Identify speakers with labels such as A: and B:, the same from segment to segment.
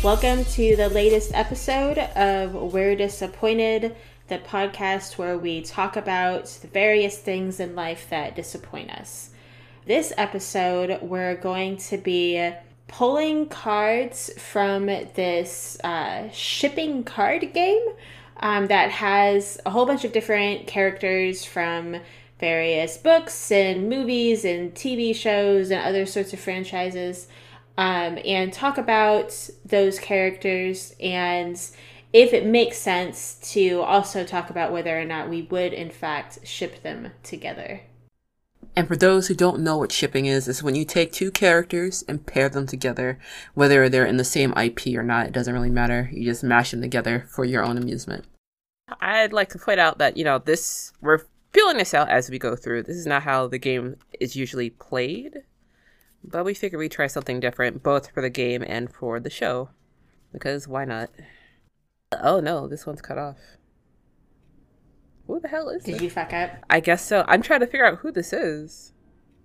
A: Welcome to the latest episode of We're Disappointed, the podcast where we talk about the various things in life that disappoint us. This episode, we're going to be pulling cards from this shipping card game that has a whole bunch of different characters from various books and movies and TV shows and other sorts of franchises. And talk about those characters and if it makes sense to also talk about whether or not we would in fact ship them together.
B: And for those who don't know what shipping is when you take two characters and pair them together, whether they're in the same IP or not, it doesn't really matter. You just mash them together for your own amusement. I'd like to point out that, we're feeling this out as we go through. This is not how the game is usually played. But we figured we'd try something different, both for the game and for the show. Because why not? Oh no, this one's cut off. Who the hell is this?
A: Did you fuck up?
B: I guess so. I'm trying to figure out who this is.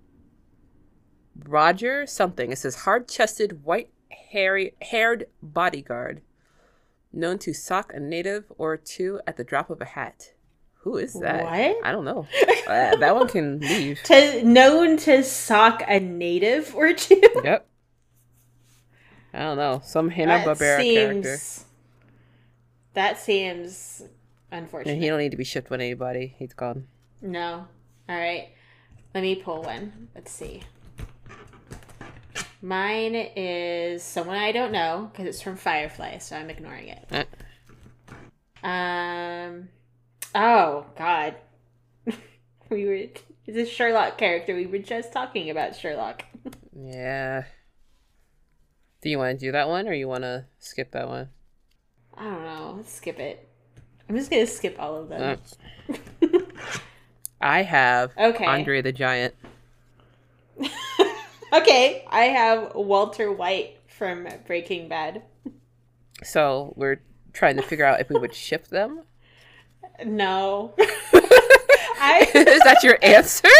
B: Roger something. It says hard-chested, white-haired bodyguard. Known to sock a native or two at the drop of a hat. Who is that?
A: What?
B: I don't know. That one can leave.
A: Known to sock a native or two?
B: Yep. I don't know. Some Hanna-Barbera character.
A: That seems unfortunate.
B: And he don't need to be shipped with anybody. He's gone.
A: No. Alright. Let me pull one. Let's see. Mine is someone I don't know, because it's from Firefly, so I'm ignoring it. Oh, God. Is a Sherlock character. We were just talking about Sherlock.
B: Yeah. Do you want to do that one, or you want to skip that one?
A: I don't know. Let's skip it. I'm just going to skip all of them.
B: I have Andre the Giant.
A: Okay. I have Walter White from Breaking Bad.
B: So, we're trying to figure out if we would ship them?
A: No.
B: Is that your answer?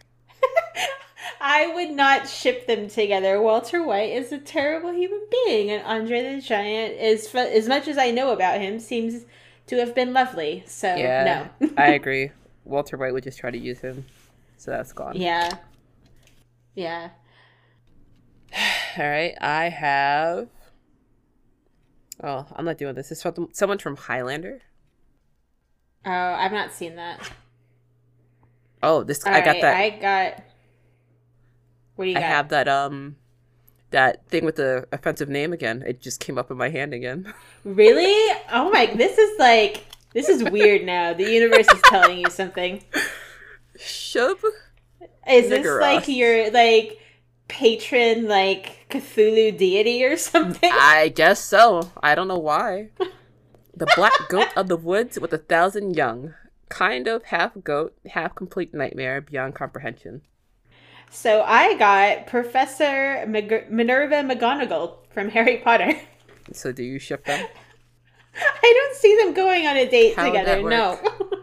A: I would not ship them together. Walter White is a terrible human being, and Andre the Giant is, as much as I know about him, seems to have been lovely. So,
B: yeah,
A: no.
B: I agree. Walter White would just try to use him, so that's gone.
A: Yeah. Yeah.
B: All right, I have... Oh, I'm not doing this. It's from someone from Highlander.
A: Oh, I've not seen that.
B: Oh, I got that.
A: I got... What do you got?
B: I have that, that thing with the offensive name again. It just came up in my hand again.
A: Really? Oh my, this is weird now. The universe is telling you something.
B: Shub?
A: Is this like your, patron, Cthulhu deity or something?
B: I guess so. I don't know why. The black goat of the woods with 1,000 young. Kind of half goat, half complete nightmare beyond comprehension.
A: So I got Professor Minerva McGonagall from Harry Potter.
B: So do you ship them?
A: I don't see them going on a date together, no.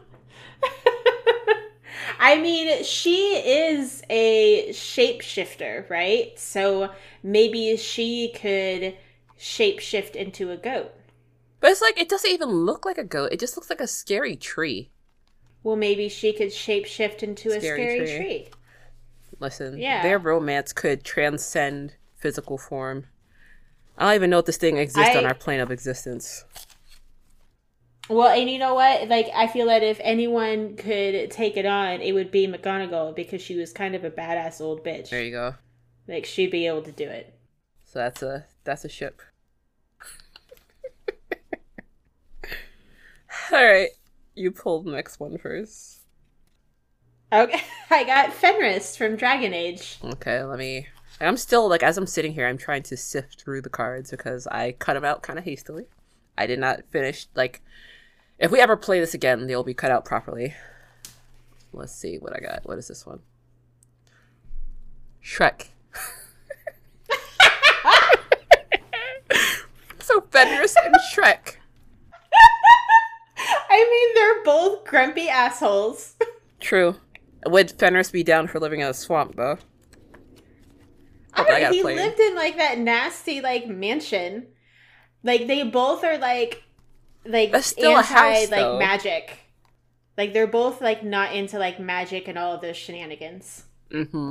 A: I mean, she is a shapeshifter, right? So maybe she could shapeshift into a goat.
B: But it's it doesn't even look like a goat. It just looks like a scary tree.
A: Well, maybe she could shapeshift into a scary tree.
B: Listen, their romance could transcend physical form. I don't even know if this thing exists on our plane of existence.
A: Well, and you know what? I feel that if anyone could take it on, it would be McGonagall, because she was kind of a badass old bitch.
B: There you go.
A: She'd be able to do it.
B: So that's a ship. Alright, you pulled the next one first.
A: Okay, I got Fenris from Dragon Age.
B: Okay, I'm still, as I'm sitting here, I'm trying to sift through the cards because I cut them out kind of hastily. I did not finish, if we ever play this again, they'll be cut out properly. Let's see what I got. What is this one? Shrek. So Fenris and Shrek.
A: I mean, they're both grumpy assholes.
B: True. Would Fenris be down for living in a swamp, though?
A: He lived in, that nasty, mansion. Like, they both are, like
B: That's still a house,
A: like,
B: though.
A: magic. Like, they're both, like, not into, like, magic and all of those shenanigans.
B: Mm-hmm.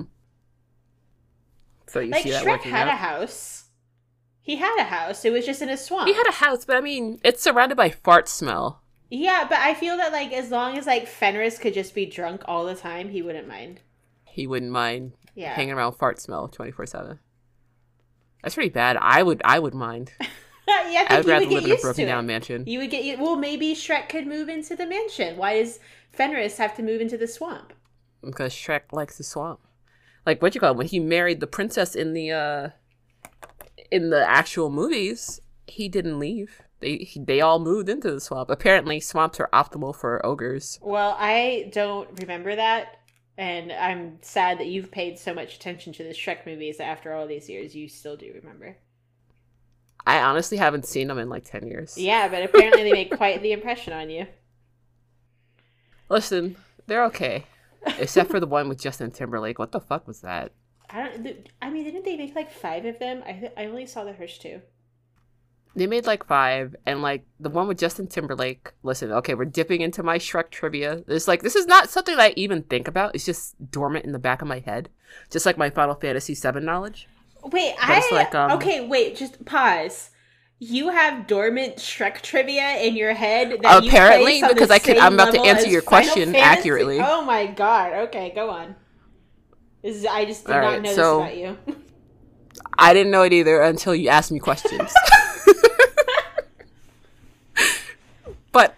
B: So you
A: Like,
B: see that
A: Shrek
B: working
A: had
B: out?
A: a house. He had a house. It was just in a swamp.
B: He had a house, but I mean, it's surrounded by fart smell.
A: Yeah, but I feel that, like, as long as, like, Fenris could just be drunk all the time, he wouldn't mind.
B: He wouldn't mind
A: Yeah.
B: hanging around fart smell 24/7. That's pretty bad. I would mind.
A: Yeah,
B: I would rather
A: you would
B: live
A: get
B: in a
A: used
B: broken
A: to
B: down
A: it.
B: mansion.
A: You would get... Well, maybe Shrek could move into the mansion. Why does Fenris have to move into the swamp?
B: Because Shrek likes the swamp. Like, what you call it? When he married the princess in the actual movies, he didn't leave. They all moved into the swamp. Apparently, swamps are optimal for ogres.
A: Well, I don't remember that, and I'm sad that you've paid so much attention to the Shrek movies that after all these years, you still do remember.
B: I honestly haven't seen them in like 10 years.
A: Yeah, but apparently they make quite the impression on you.
B: Listen, they're okay. Except for the one with Justin Timberlake. What the fuck was that?
A: I mean, didn't they make like 5 of them? I only saw the first 2.
B: They made like 5, and like the one with Justin Timberlake. Listen, okay, we're dipping into my Shrek trivia. This is not something that I even think about. It's just dormant in the back of my head, just like my Final Fantasy VII knowledge.
A: Wait, okay, wait, just pause. You have dormant Shrek trivia in your head that
B: apparently,
A: you place on
B: because
A: the
B: I'm about to
A: same
B: answer
A: level
B: your
A: as Final
B: question
A: Fantasy?
B: accurately.
A: Oh my god! Okay, go on. I just did not know this about you.
B: I didn't know it either until you asked me questions. But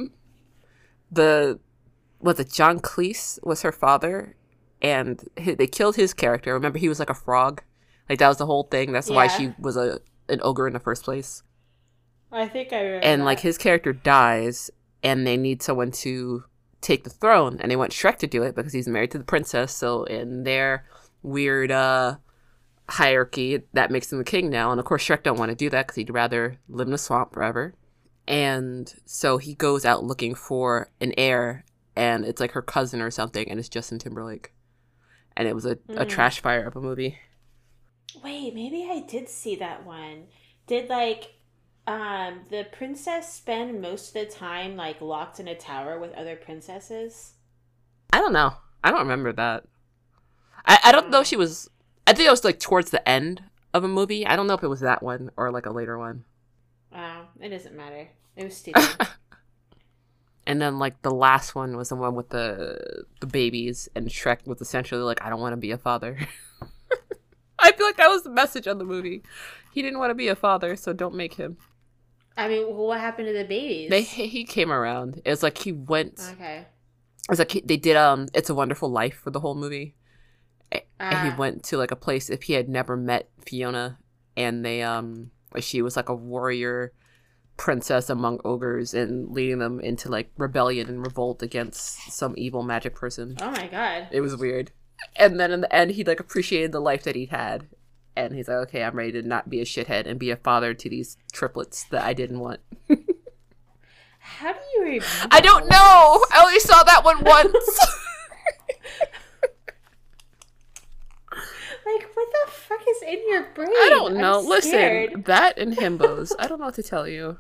B: John Cleese was her father, and they killed his character. Remember, he was like a frog. Like, that was the whole thing. That's why she was an ogre in the first place.
A: I think I remember.
B: And like, his character dies, and they need someone to take the throne, and they want Shrek to do it because he's married to the princess. So in their weird hierarchy, that makes him the king now. And of course, Shrek don't want to do that because he'd rather live in a swamp forever. And so he goes out looking for an heir, and it's like her cousin or something, and it's Justin Timberlake. And it was a trash fire of a movie.
A: Wait, maybe I did see that one. Did like the princess spend most of the time like locked in a tower with other princesses?
B: I don't know. I don't remember that. I don't know if she was... I think it was like towards the end of a movie. I don't know if it was that one or like a later one.
A: Wow, it doesn't matter. It was stupid.
B: And then like the last one was the one with the babies, and Shrek was essentially like, I don't want to be a father. I feel like that was the message of the movie. He didn't want to be a father, so don't make him.
A: I mean, well, what happened to the babies?
B: He came around. It was like he went.
A: Okay.
B: It was like they did It's a Wonderful Life for the whole movie. And he went to like a place if he had never met Fiona, and they she was like a warrior princess among ogres and leading them into like rebellion and revolt against some evil magic person.
A: Oh my god.
B: It was weird. And then in the end, he like appreciated the life that he'd had, and he's like, okay, I'm ready to not be a shithead and be a father to these triplets that I didn't want.
A: How do you remember?
B: I don't know. I only saw that one once.
A: Like, what the fuck is in your brain?
B: I don't know.
A: I'm scared.
B: Listen, that and himbos. I don't know what to tell you.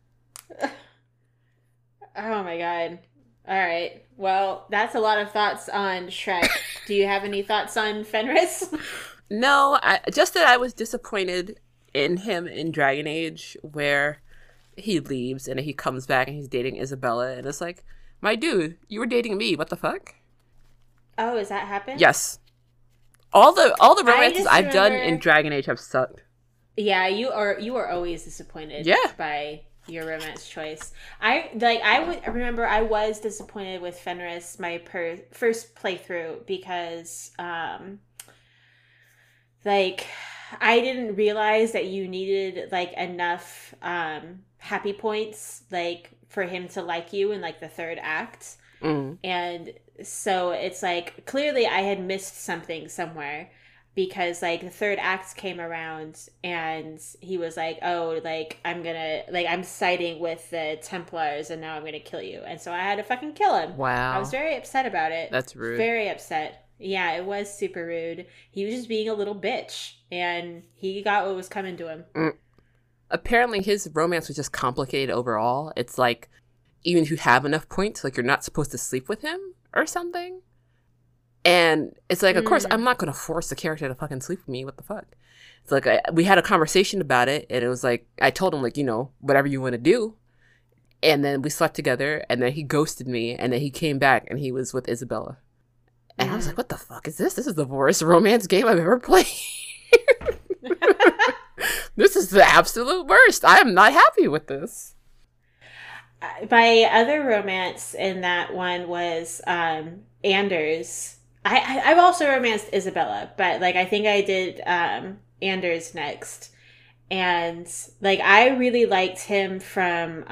A: Oh my god. All right. Well, that's a lot of thoughts on Shrek. Do you have any thoughts on Fenris?
B: No, just that I was disappointed in him in Dragon Age, where he leaves and he comes back and he's dating Isabella, and it's like, my dude, you were dating me. What the fuck?
A: Oh, has that happened?
B: Yes. All the romances I've done in Dragon Age have sucked.
A: Yeah, you are always disappointed by your romance choice. I remember I was disappointed with Fenris my first playthrough because like I didn't realize that you needed like enough happy points like for him to like you in like the third act. And so it's like clearly I had missed something somewhere, because like the third act came around and he was like, oh, like I'm siding with the Templars and now I'm gonna kill you, and so I had to fucking kill him.
B: Wow.
A: I was very upset about it.
B: That's rude.
A: Very upset. Yeah, it was super rude. He was just being a little bitch, and he got what was coming to him.
B: apparently his romance was just complicated overall. It's like, even if you have enough points, like you're not supposed to sleep with him or something. And it's like, of course, I'm not going to force the character to fucking sleep with me. What the fuck? It's like, we had a conversation about it, and it was like, I told him, like, you know, whatever you want to do. And then we slept together, and then he ghosted me, and then he came back, and he was with Isabella. And I was like, what the fuck is this? This is the worst romance game I've ever played. This is the absolute worst. I am not happy with this.
A: My other romance in that one was Anders. I've also romanced Isabella, but like I think I did Anders next. And like I really liked him from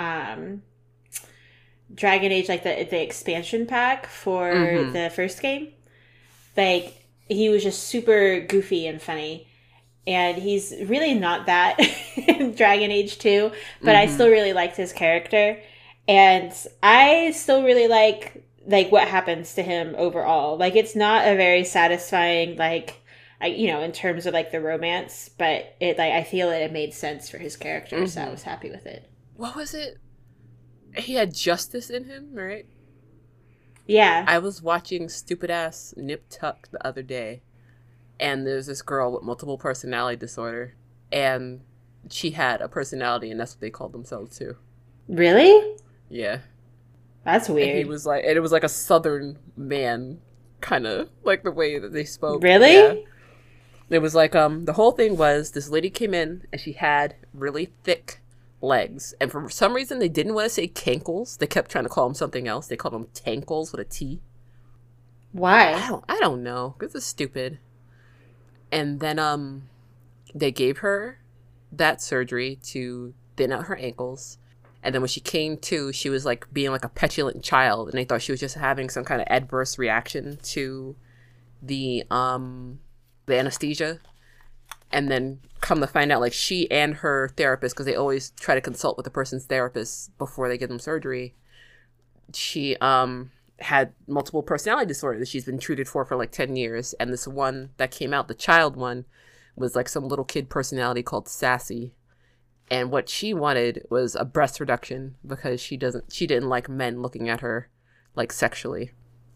A: Dragon Age, like the expansion pack for the first game. Like he was just super goofy and funny. And he's really not that in Dragon Age 2, but I still really liked his character. And I still really like what happens to him overall. Like it's not a very satisfying, like, you know, in terms of like the romance, but it like I feel that it made sense for his character, so I was happy with it.
B: What was it? He had justice in him, right?
A: Yeah.
B: I was watching stupid ass Nip Tuck the other day, and there's this girl with multiple personality disorder, and she had a personality, and that's what they called themselves too.
A: Really?
B: Yeah.
A: That's weird.
B: And he was like, and it was like a Southern man, kind of like the way that they spoke.
A: Really?
B: Yeah. It was like, the whole thing was this lady came in and she had really thick legs. And for some reason, they didn't want to say cankles. They kept trying to call them something else. They called them tankles with a T.
A: Why?
B: I don't know. This is stupid. And then, they gave her that surgery to thin out her ankles. And then when she came to, she was like being like a petulant child. And they thought she was just having some kind of adverse reaction to the anesthesia. And then come to find out, like, she and her therapist, because they always try to consult with the person's therapist before they give them surgery, she had multiple personality disorder that she's been treated for like 10 years. And this one that came out, the child one, was like some little kid personality called Sassy. And what she wanted was a breast reduction because she didn't like men looking at her like sexually.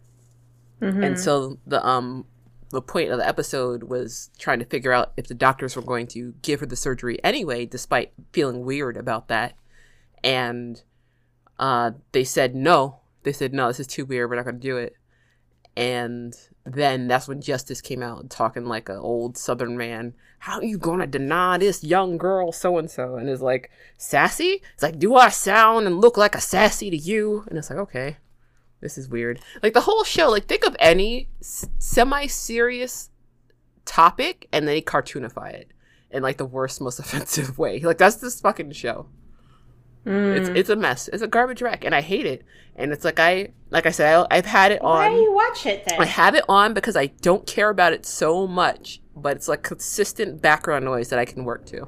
B: And so the point of the episode was trying to figure out if the doctors were going to give her the surgery anyway, despite feeling weird about that. And they said no. They said, no, this is too weird. We're not going to do it. And then that's when Justice came out talking like an old Southern man. How are you going to deny this young girl so-and-so? And it's like, sassy? It's like, do I sound and look like a sassy to you? And it's like, okay, this is weird. Like the whole show, like think of any semi-serious topic and they cartoonify it in like the worst, most offensive way. Like that's this fucking show. It's a mess. It's a garbage wreck, and I hate it. And it's like I said, I've had it on.
A: Why do you watch it then?
B: I have it on because I don't care about it so much, but it's like consistent background noise that I can work to.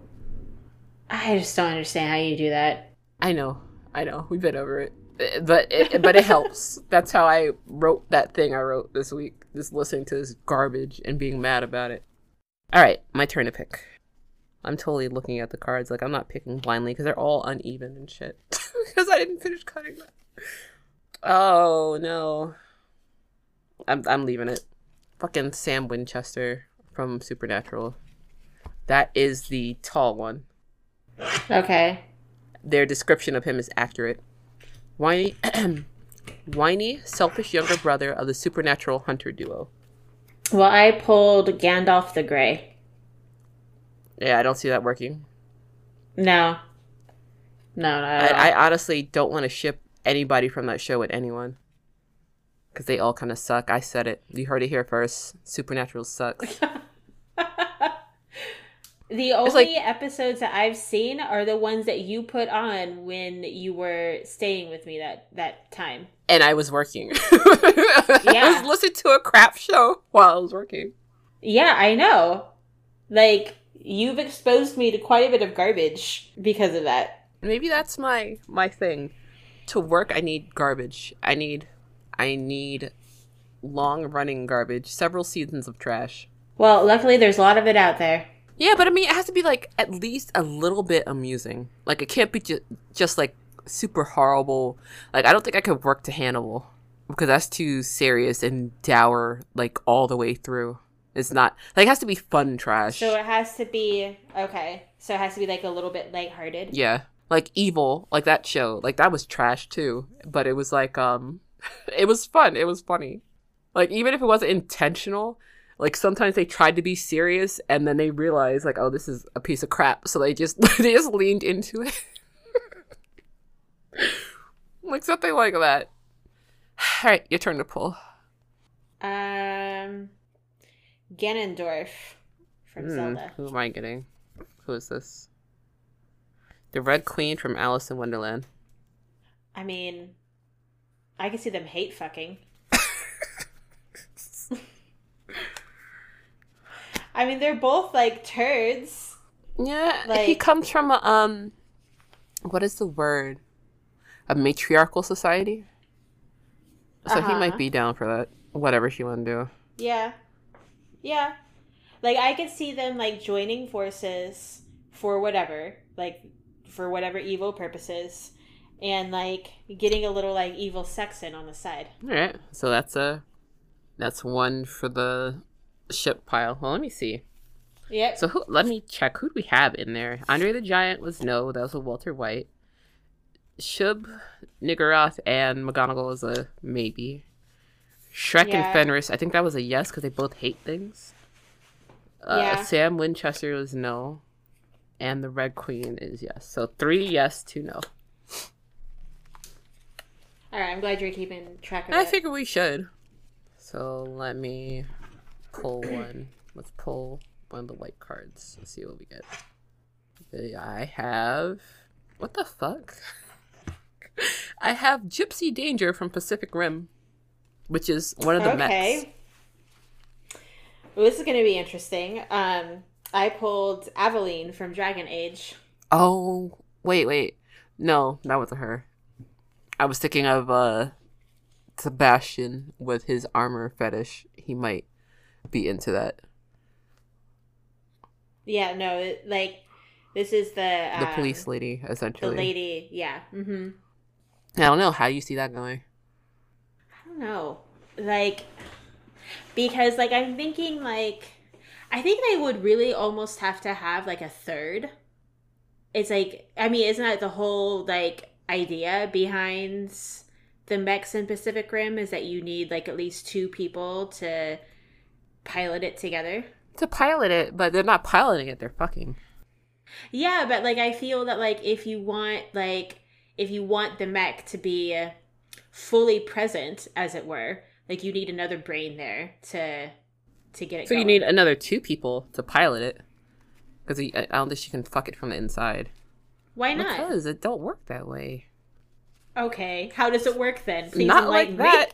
A: I just don't understand how you do that.
B: I know. We've been over it, but it helps. That's how I wrote that thing I wrote this week. Just listening to this garbage and being mad about it. All right, my turn to pick. I'm totally looking at the cards like I'm not picking blindly because they're all uneven and shit. Because I didn't finish cutting that. Oh no. I'm leaving it. Fucking Sam Winchester from Supernatural. That is the tall one.
A: Okay.
B: Their description of him is accurate. Whiny, selfish younger brother of the supernatural hunter duo.
A: Well, I pulled Gandalf the Grey.
B: Yeah, I don't see that working.
A: No, not at all.
B: I honestly don't want to ship anybody from that show with anyone. Because they all kind of suck. I said it. You heard it here first. Supernatural sucks.
A: The only episodes that I've seen are the ones that you put on when you were staying with me that time.
B: And I was working.
A: Yeah.
B: I was listening to a crap show while I was working.
A: Yeah, I know. Like, you've exposed me to quite a bit of garbage because of that.
B: Maybe that's my thing. To work, I need garbage. I need long-running garbage. Several seasons of trash.
A: Well, luckily there's a lot of it out there.
B: Yeah, but I mean, it has to be like at least a little bit amusing. Like it can't be just like super horrible. Like I don't think I could work to Hannibal because that's too serious and dour like all the way through. It's not like it has to be fun trash.
A: So it has to be okay. So it has to be like a little bit lighthearted.
B: Yeah, like Evil, like that show, like that was trash too. But it was like it was fun. It was funny. Like even if it wasn't intentional. Like sometimes they tried to be serious and then they realized like, oh, this is a piece of crap. So they just leaned into it. Like something like that. All right, your turn to pull.
A: Ganondorf from Zelda.
B: Who am I getting? Who is this? The Red Queen from Alice in Wonderland.
A: I mean, I can see them hate fucking. I mean, they're both like turds.
B: Yeah,
A: like,
B: he comes from a what is the word? A matriarchal society. So he might be down for that. Whatever she want to do.
A: Yeah. Yeah. Like I could see them like joining forces for whatever, like for whatever evil purposes, and like getting a little like evil sex in on the side.
B: All right. So that's one for the ship pile. Well, let me see.
A: Yep.
B: So let me check. Who do we have in there? Andre the Giant was no. That was a Walter White. Shub, Niggeroth, and McGonagall is a maybe. Shrek and Fenris, I think that was a yes because they both hate things. Sam Winchester was no. And the Red Queen is yes. So 3 yes, 2 no.
A: Alright, I'm glad you're keeping track of it.
B: I figure we should. So let me pull one. Let's pull one of the white cards. Let's see what we get. I have... What the fuck? I have Gypsy Danger from Pacific Rim, which is one of the mechs.
A: Well, this is going to be interesting. I pulled Aveline from Dragon Age.
B: Oh, wait. No, that wasn't her. I was thinking of Sebastian with his armor fetish. He might be into that.
A: Yeah, no, like, this is the
B: police lady, essentially.
A: The lady, yeah. Mm-hmm.
B: I don't know. How do you see that going?
A: I don't know. Like, because, like, I'm thinking, like, I think they would really almost have to have, like, a third. It's like, I mean, isn't that the whole, like, idea behind the mechs in Pacific Rim is that you need, like, at least 2 people to pilot it together?
B: To pilot it, but they're not piloting it, they're fucking.
A: Yeah, but, like, I feel that, like, if you want the mech to be fully present, as it were, like, you need another brain there to get it going.
B: So you need another 2 people to pilot it. Because I don't think she can fuck it from the inside.
A: Why not?
B: Because it don't work that way.
A: Okay, how does it work then? Please
B: not like that.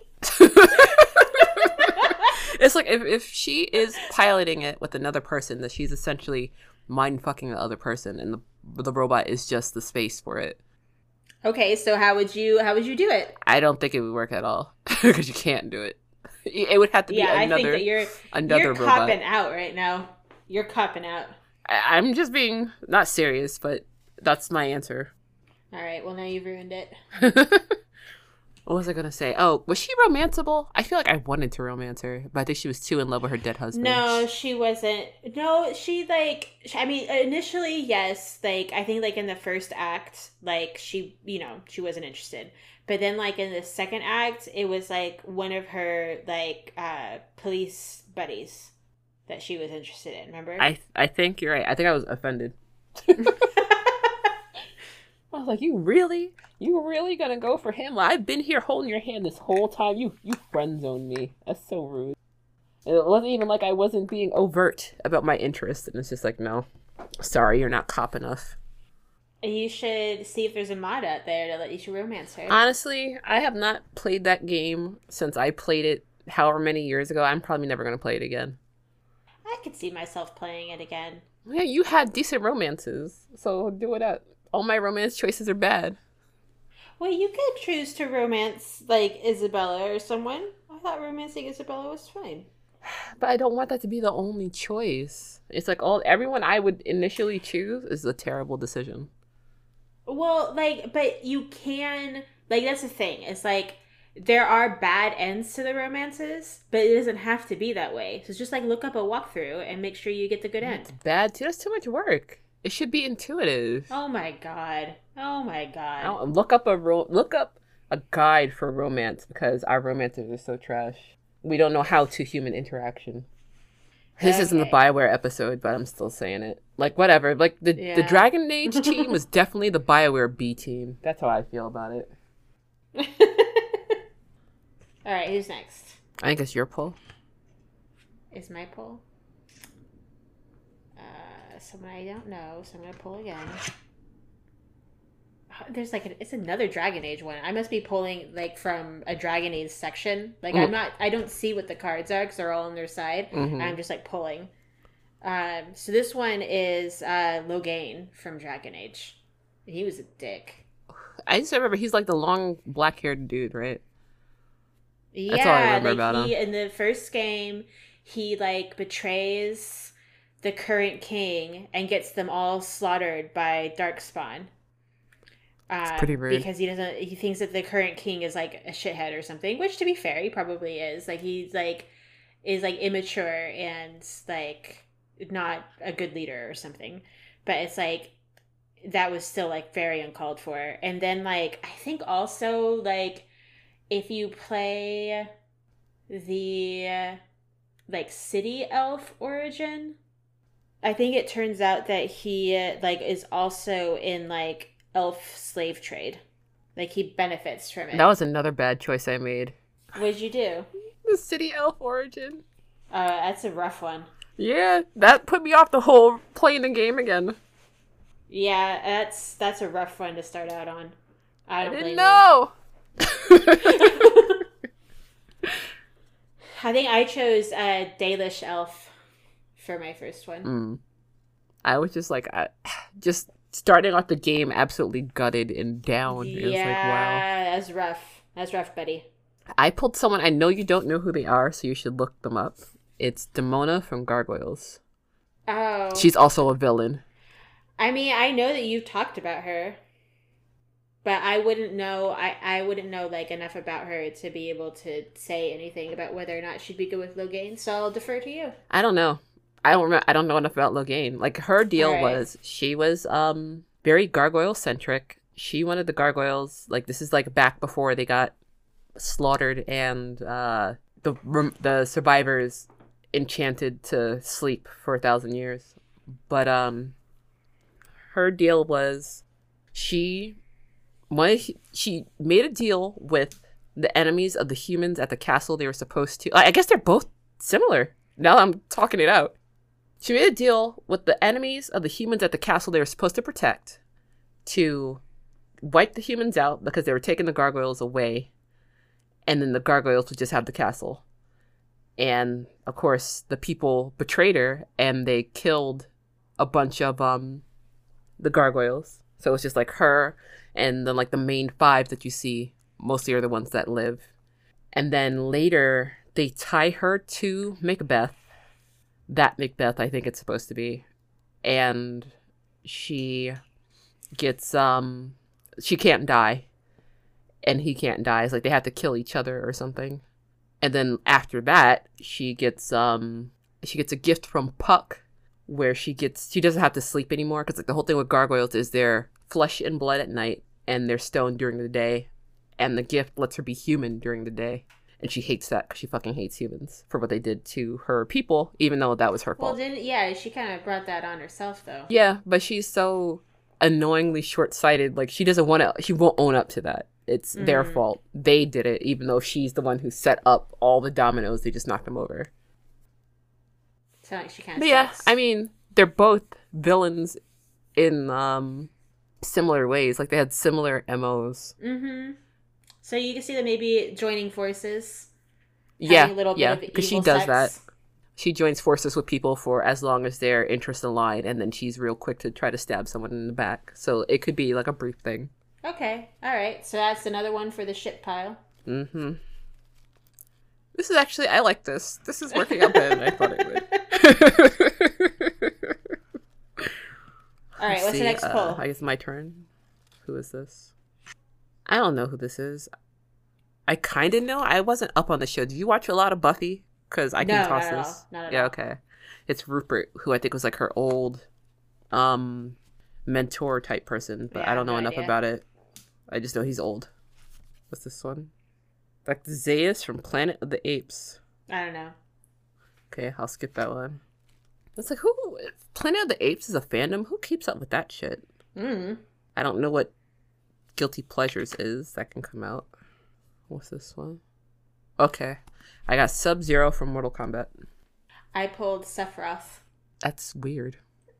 B: It's like if she is piloting it with another person, that she's essentially mind fucking the other person, and the robot is just the space for it.
A: Okay, so how would you do it?
B: I don't think it would work at all because you can't do it. It would have to be another. I think that you're
A: robot. Copping out right now. You're copping out.
B: I'm just being not serious, but that's my answer.
A: All right. Well, now you've ruined it.
B: What was I gonna say? Oh, was she romanceable? I feel like I wanted to romance her, but I think she was too in love with her dead husband.
A: No, she wasn't. No, she I mean, initially, yes. Like, I think, like, in the first act, like, she wasn't interested. But then, like, in the second act, it was, like, one of her, like, police buddies that she was interested in, remember?
B: I think you're right. I think I was offended. I was like, you really gonna go for him? I've been here holding your hand this whole time. You friend zoned me. That's so rude. It wasn't even like I wasn't being overt about my interest, and it's just like, no, sorry, you're not cop enough.
A: You should see if there's a mod out there to let you romance her.
B: Honestly, I have not played that game since I played it however many years ago. I'm probably never gonna play it again.
A: I could see myself playing it again.
B: Yeah, you had decent romances, so do it up. All my romance choices are bad.
A: Well, you could choose to romance, like, Isabella or someone. I thought romancing Isabella was fine.
B: But I don't want that to be the only choice. It's like everyone I would initially choose is a terrible decision.
A: Well, like, but you can, like, that's the thing. It's like, there are bad ends to the romances, but it doesn't have to be that way. So it's just like, look up a walkthrough and make sure you get the good end.
B: Bad too. That's too much work. It should be intuitive.
A: Oh my god. Oh my god.
B: Look up a guide for romance, because our romances are so trash. We don't know how to human interaction. This isn't the BioWare episode, but I'm still saying it. Like, whatever. Like, the Dragon Age team was definitely the BioWare B team. That's how I feel about it.
A: All right, who's next?
B: I think it's your pull.
A: Is my pull? Someone I don't know, so I'm going to pull again. There's like it's another Dragon Age one. I must be pulling like from a Dragon Age section. Like I don't see what the cards are because they're all on their side. And I'm just like pulling. So this one is Loghain from Dragon Age. He was a dick.
B: I just remember he's like the long black-haired dude, right?
A: Yeah,
B: that's all I remember about him.
A: In the first game, he like betrays the current king and gets them all slaughtered by Darkspawn.
B: It's pretty rude.
A: Because he thinks that the current king is like a shithead or something, which to be fair, he probably is. Like he's like immature and like not a good leader or something. But it's like that was still like very uncalled for. And then like I think also like if you play the like city elf origin, I think it turns out that he like is also in like elf slave trade. Like he benefits from it.
B: That was another bad choice I made.
A: What'd you do?
B: The city elf origin.
A: That's a rough one. Yeah,
B: that put me off the whole playing the game again.
A: Yeah, that's a rough one to start out on. I
B: didn't know.
A: I think I chose Dalish elf for my first one.
B: I was just like, just starting off the game absolutely gutted and down.
A: Yeah,
B: it was like, wow.
A: That's rough. That's rough, buddy.
B: I pulled someone, I know you don't know who they are, so you should look them up. It's Demona from Gargoyles.
A: Oh.
B: She's also a villain.
A: I mean, I know that you've talked about her, but I wouldn't know, I wouldn't know like enough about her to be able to say anything about whether or not she'd be good with Loghain, so I'll defer to you.
B: I don't know. I don't know enough about Loghain. Like, her deal was, she was very gargoyle-centric. She wanted the gargoyles, like, this is, like, back before they got slaughtered and the survivors enchanted to sleep for 1,000 years. But her deal was, she made a deal with the enemies of the humans at the castle they were supposed to... I guess they're both similar. Now I'm talking it out. She made a deal with the enemies of the humans at the castle they were supposed to protect to wipe the humans out because they were taking the gargoyles away, and then the gargoyles would just have the castle. And, of course, the people betrayed her, and they killed a bunch of the gargoyles. So it's just like her, and then like the main 5 that you see mostly are the ones that live. And then later, they tie her to Macbeth. That Macbeth, I think it's supposed to be. And she gets, she can't die. And he can't die. It's like they have to kill each other or something. And then after that, she gets a gift from Puck, where she doesn't have to sleep anymore. Because like the whole thing with gargoyles is they're flesh and blood at night, and they're stone during the day. And the gift lets her be human during the day. And she hates that because she fucking hates humans for what they did to her people, even though that was her fault.
A: Well, she kind of brought that on herself, though.
B: Yeah, but she's so annoyingly short-sighted. Like, she won't own up to that. It's their fault. They did it, even though she's the one who set up all the dominoes. They just knocked them over.
A: So like she kind of.
B: But yeah, I mean, they're both villains in similar ways. Like, they had similar MOs.
A: Mm-hmm. So you can see them maybe joining forces.
B: Yeah, because she does that. She joins forces with people for as long as their interests align, and then she's real quick to try to stab someone in the back. So it could be like a brief thing.
A: Okay, all right. So that's another one for the ship pile.
B: Mm-hmm. This is actually, I like this. This is working out better than I thought it would.
A: All right, what's the next poll?
B: I guess my turn. Who is this? I don't know who this is. I kind of know. I wasn't up on the show. Did you watch a lot of Buffy? Because I can toss this.
A: Not at
B: yeah,
A: all.
B: Okay. It's Rupert, who I think was like her old mentor type person, but I don't know enough about it. I just know he's old. What's this one? Like Zeus from Planet of the Apes.
A: I don't know.
B: Okay, I'll skip that one. It's like, who? Planet of the Apes is a fandom? Who keeps up with that shit? I don't know what Guilty Pleasures is that can come out. What's this one? Okay. I got Sub-Zero from Mortal Kombat.
A: I pulled Sephiroth.
B: That's weird.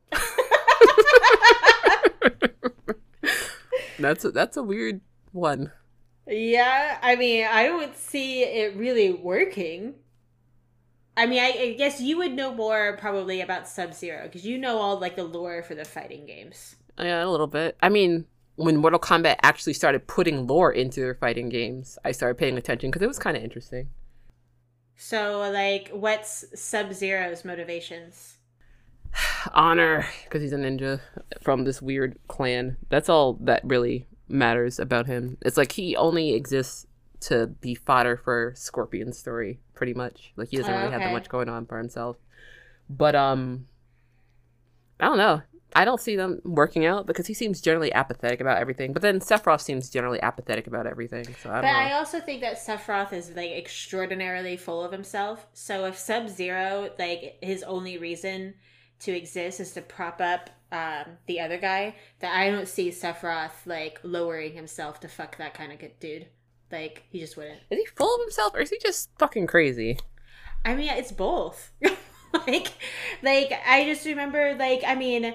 B: That's a weird one.
A: Yeah, I mean, I don't see it really working. I mean, I guess you would know more probably about Sub-Zero because you know all like the lore for the fighting games.
B: Yeah, a little bit. I mean, when Mortal Kombat actually started putting lore into their fighting games, I started paying attention because it was kind of interesting.
A: So, like, what's Sub-Zero's motivations?
B: Honor, because he's a ninja from this weird clan. That's all that really matters about him. It's like he only exists to be fodder for Scorpion's story, pretty much. Like, he doesn't really have that much going on for himself. But, I don't know. I don't see them working out because he seems generally apathetic about everything. But then Sephiroth seems generally apathetic about everything. So I don't know.
A: I also think that Sephiroth is like extraordinarily full of himself. So if Sub-Zero, like his only reason to exist is to prop up the other guy, that I don't see Sephiroth like lowering himself to fuck that kind of good dude. Like he just wouldn't.
B: Is he full of himself or is he just fucking crazy?
A: I mean, it's both. like I just remember I mean.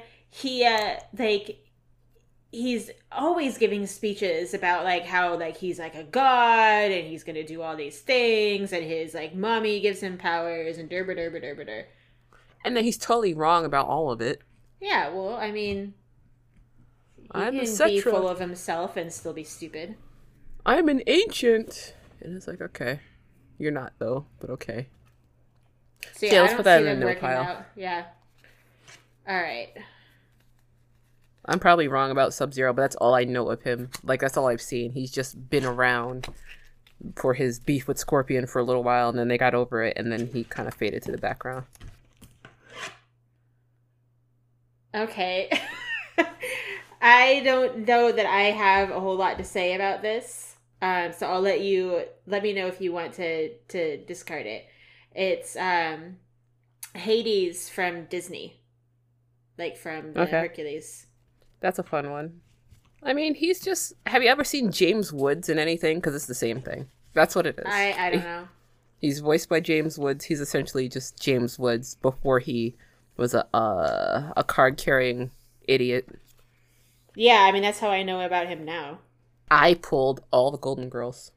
A: He's always giving speeches about like how like he's like a god and he's gonna do all these things and his like mommy gives him powers and derba.
B: And then he's totally wrong about all of it.
A: Yeah, well, I mean, he
B: can
A: be full of himself and still be stupid.
B: I'm an ancient, and it's like, okay, you're not though, but okay.
A: So yeah, let's put that in the no pile. Yeah. All right.
B: I'm probably wrong about Sub-Zero, but that's all I know of him. Like, that's all I've seen. He's just been around for his beef with Scorpion for a little while, and then they got over it, and then he kind of faded to the background.
A: Okay. I don't know that I have a whole lot to say about this. So I'll let me know if you want to discard it. It's Hades from Disney. Like from the Hercules.
B: That's a fun one. I mean, he's just... Have you ever seen James Woods in anything? Because it's the same thing. That's what it is.
A: I don't know.
B: He's voiced by James Woods. He's essentially just James Woods before he was a card-carrying idiot.
A: Yeah, I mean, that's how I know about him now.
B: I pulled all the Golden Girls.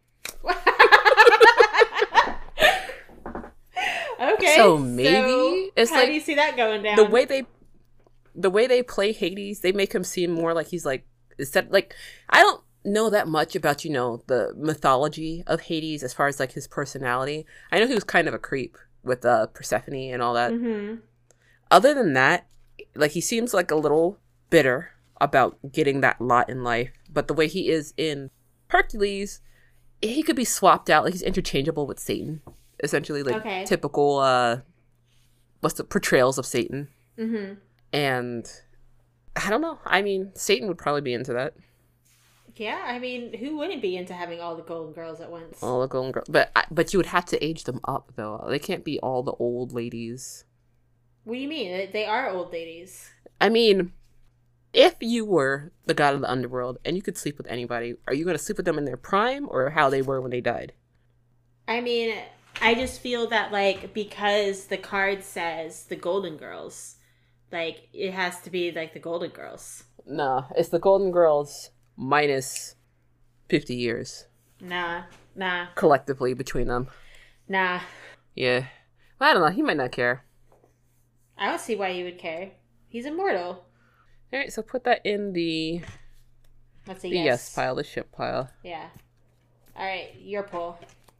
A: Okay.
B: So maybe... it's
A: how do you see that going down?
B: The way they play Hades, they make him seem more like he's like, instead, like, I don't know that much about, the mythology of Hades as far as like his personality. I know he was kind of a creep with Persephone and all that. Mm-hmm. Other than that, like, he seems like a little bitter about getting that lot in life. But the way he is in Hercules, he could be swapped out. Like, he's interchangeable with Satan, essentially, like typical portrayals of Satan. Mm-hmm. And I don't know. I mean, Satan would probably be into that.
A: Yeah, I mean, who wouldn't be into having all the Golden Girls at once?
B: All the Golden Girls. But you would have to age them up, though. They can't be all the old ladies.
A: What do you mean? They are old ladies.
B: I mean, if you were the god of the underworld and you could sleep with anybody, are you going to sleep with them in their prime or how they were when they died?
A: I mean, I just feel that, like, because the card says the Golden Girls... Like, it has to be, like, the Golden Girls.
B: Nah, it's the Golden Girls minus 50 years.
A: Nah.
B: Collectively between them.
A: Nah.
B: Yeah. Well, I don't know. He might not care.
A: I don't see why you would care. He's immortal.
B: All right, so put that in the...
A: That's a
B: yes pile, the ship pile.
A: Yeah. All right, your pull.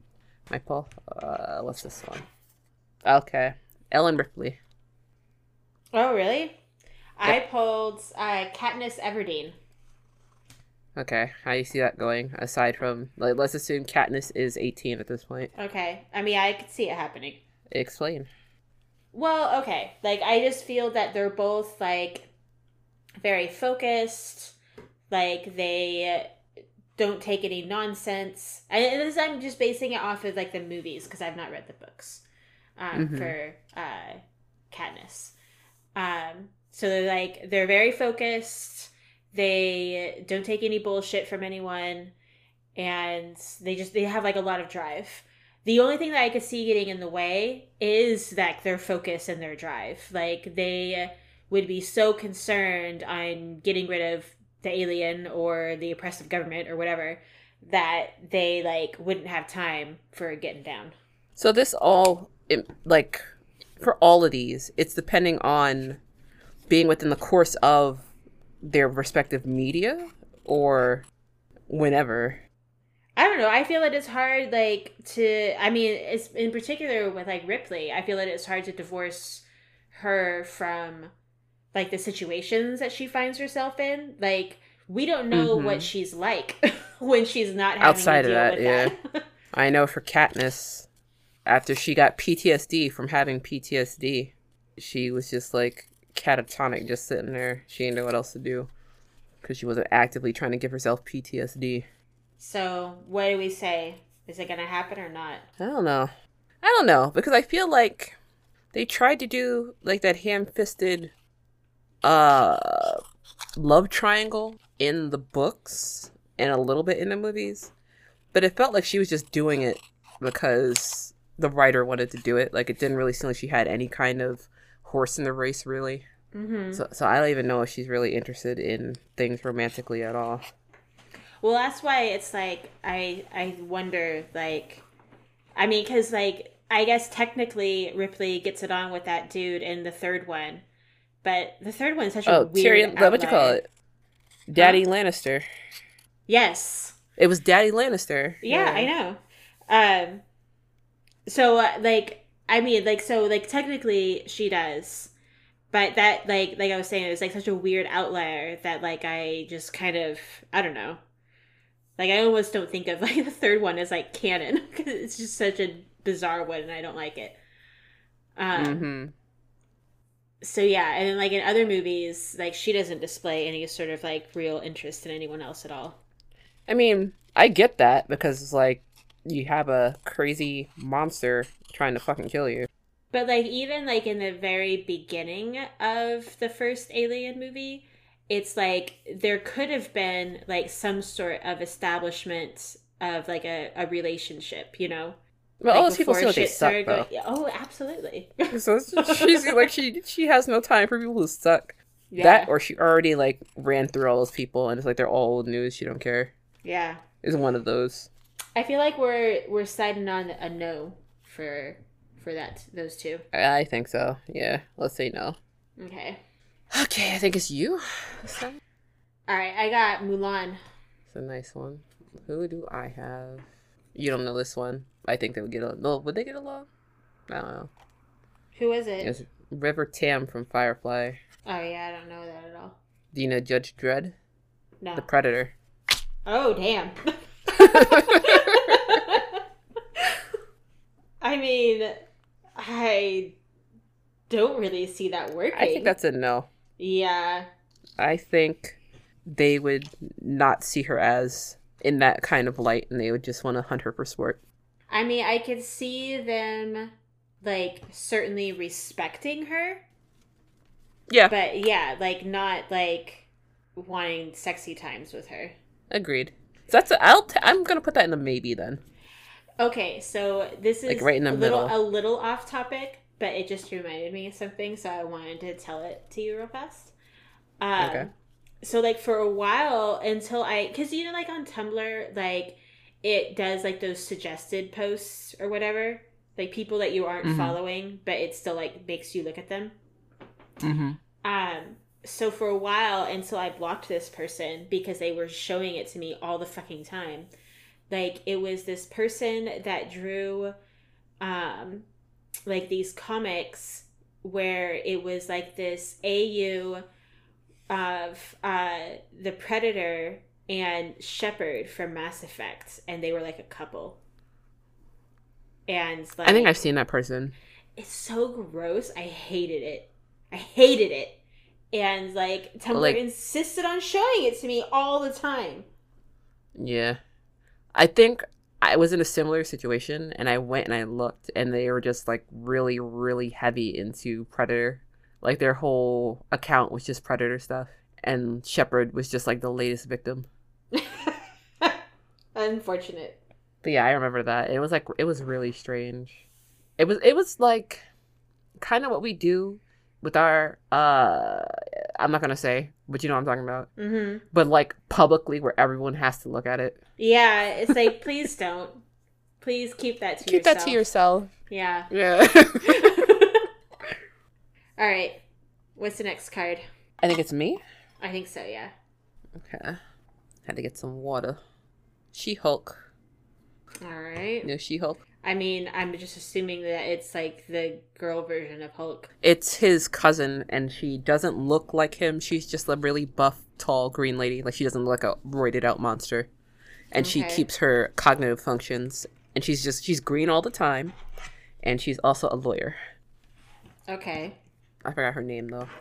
B: I pull. What's this one? Okay, Ellen Ripley.
A: Oh, really?
B: Yep.
A: I pulled Katniss Everdeen.
B: Okay, how do you see that going? Aside from, like, let's assume Katniss is 18 at this point.
A: Okay. I mean, I could see it happening.
B: Explain.
A: Well, okay. Like, I just feel that they're both, like, very focused. Like, they don't take any nonsense. And this, I'm just basing it off of, like, the movies, because I've not read the books for Katniss. So they're very focused. They don't take any bullshit from anyone, and they have like a lot of drive. The only thing that I could see getting in the way is that their focus and their drive. Like, they would be so concerned on getting rid of the alien or the oppressive government or whatever that they like wouldn't have time for getting down.
B: So this all, like, for all of these, it's depending on being within the course of their respective media or whenever.
A: I don't know. I feel that it's hard, like, I mean, it's in particular with, like, Ripley. I feel that it's hard to divorce her from, like, the situations that she finds herself in. Like, we don't know what she's like when she's not having
B: Outside
A: to deal
B: of that,
A: with that.
B: I know for Katniss, after she got PTSD from having PTSD, she was just, like, catatonic, just sitting there. She didn't know what else to do because she wasn't actively trying to give herself PTSD.
A: So, what do we say? Is it going to happen or not?
B: I don't know because I feel like they tried to do like that ham-fisted love triangle in the books and a little bit in the movies, but it felt like she was just doing it because the writer wanted to do it. Like, it didn't really seem like she had any kind of horse in the race, really. So I don't even know if she's really interested in things romantically at all.
A: Well, that's why it's like I wonder, like, I mean, because, like, I guess technically Ripley gets it on with that dude in the third one, but the third one is such a weird
B: Tyrion, what you call it? Daddy Lannister.
A: Yes.
B: It was Daddy Lannister.
A: Yeah, I know. So, like, I mean, like, so, like, technically she does. But that, like I was saying, it was, like, such a weird outlier that, like, I just kind of, I don't know. Like, I almost don't think of, like, the third one as, like, canon. Because it's just such a bizarre one, and I don't like it. So, yeah. And then, like, in other movies, like, she doesn't display any sort of, like, real interest in anyone else at all.
B: I mean, I get that because it's like you have a crazy monster trying to fucking kill you.
A: But, like, even, like, in the very beginning of the first Alien movie, it's like there could have been, like, some sort of establishment of, like, a relationship, you know?
B: Well,
A: like,
B: all those people seem like they suck, though.
A: Oh, absolutely.
B: So she's like, she has no time for people who suck.
A: Yeah.
B: That, or she already, like, ran through all those people and it's like they're all old news. She don't care.
A: Yeah.
B: Is one of those.
A: I feel like we're siding on a no for those two.
B: I think so. Yeah, let's say no.
A: Okay.
B: Okay, I think it's you.
A: All right, I got Mulan.
B: It's a nice one. Who do I have? You don't know this one. I think they would get along. No, would they get along? I don't know.
A: Who is it?
B: It's River Tam from Firefly.
A: Oh yeah, I don't know that at all.
B: Do you know Judge Dredd?
A: No.
B: The Predator.
A: Oh damn. I mean, I don't really see that working.
B: I think that's a no.
A: Yeah.
B: I think they would not see her as in that kind of light and they would just want to hunt her for sport.
A: I mean, I could see them, like, certainly respecting her.
B: Yeah.
A: But, yeah, like, not, like, wanting sexy times with her.
B: Agreed. So that's I'm going to put that in the maybe then.
A: Okay, so this is
B: like right in the middle.
A: A little off topic, but it just reminded me of something, so I wanted to tell it to you real fast. Okay. So, like, for a while, until because, you know, like, on Tumblr, like, it does, like, those suggested posts or whatever. Like, people that you aren't following, but it still, like, makes you look at them. So for a while, until I blocked this person, because they were showing it to me all the fucking time, Like, it was this person that drew, like, these comics where it was, like, this AU of the Predator and Shepard from Mass Effect, and they were, like, a couple. And, like...
B: I think I've seen that person.
A: It's so gross. I hated it. And, like, Tumblr insisted on showing it to me all the time.
B: Yeah. I think I was in a similar situation, and I went and I looked, and they were just, like, really, really heavy into Predator. Like, their whole account was just Predator stuff, and Shepard was just, like, the latest victim.
A: Unfortunate.
B: But yeah, I remember that. It was really strange. It was, like, kind of what we do with our, I'm not going to say, but you know what I'm talking about.
A: Mm-hmm.
B: But, like, publicly where everyone has to look at it.
A: Yeah, it's like, please don't. Please keep that to yourself.
B: Keep that to yourself.
A: Yeah.
B: Yeah.
A: All right. What's the next card?
B: I think it's me.
A: I think so, yeah.
B: Okay. Had to get some water. She-Hulk.
A: All right.
B: No She-Hulk.
A: I mean, I'm just assuming that it's like the girl version of Hulk.
B: It's his cousin, and she doesn't look like him. She's just a really buff, tall, green lady. Like, she doesn't look like a roided out monster. And she keeps her cognitive functions. And she's green all the time. And she's also a lawyer.
A: Okay.
B: I forgot her name, though.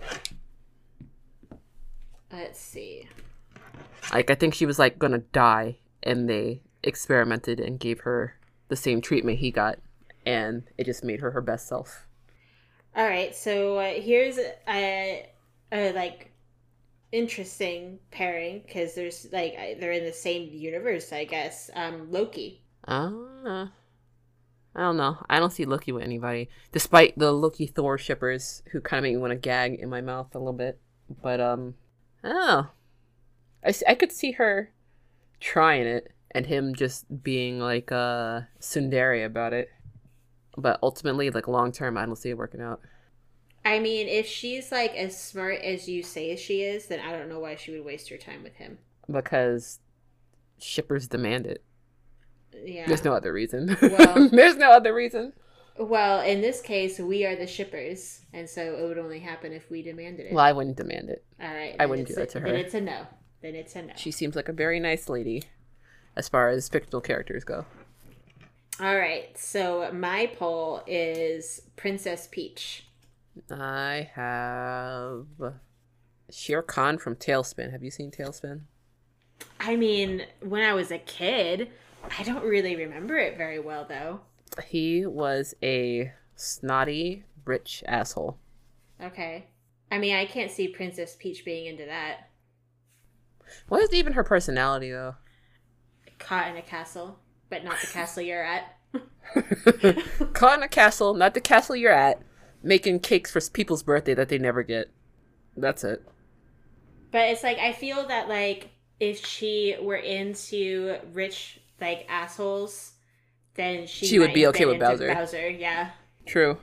A: Let's see.
B: Like, I think she was, like, gonna die. And they experimented and gave her the same treatment he got, and it just made her best self.
A: All right, so here's a like interesting pairing because there's like they're in the same universe, I guess. Loki.
B: I don't know. I don't see Loki with anybody, despite the Loki Thor shippers who kind of make me want to gag in my mouth a little bit. But I don't know. I could see her trying it. And him just being, like, tsundere about it. But ultimately, like, long term, I don't see it working out.
A: I mean, if she's, like, as smart as you say she is, then I don't know why she would waste her time with him.
B: Because shippers demand it.
A: Yeah.
B: There's no other reason.
A: Well,
B: there's no other reason.
A: Well, in this case, we are the shippers. And so it would only happen if we demanded it.
B: Well, I wouldn't demand it.
A: All right.
B: I wouldn't do that to her.
A: Then it's a no.
B: She seems like a very nice lady. As far as fictional characters go.
A: All right, so my poll is Princess Peach.
B: I have Shere Khan from TaleSpin. Have you seen TaleSpin?
A: I mean, when I was a kid, I don't really remember it very well, though.
B: He was a snotty, rich asshole.
A: Okay. I mean, I can't see Princess Peach being into that.
B: What is even her personality, though?
A: Caught in a castle, but not the castle you're at.
B: Caught in a castle, not the castle you're at, making cakes for people's birthday that they never get. That's it.
A: But it's like, I feel that, like, if she were into rich, like, assholes, then she
B: would be okay with Bowser.
A: Bowser, yeah.
B: True.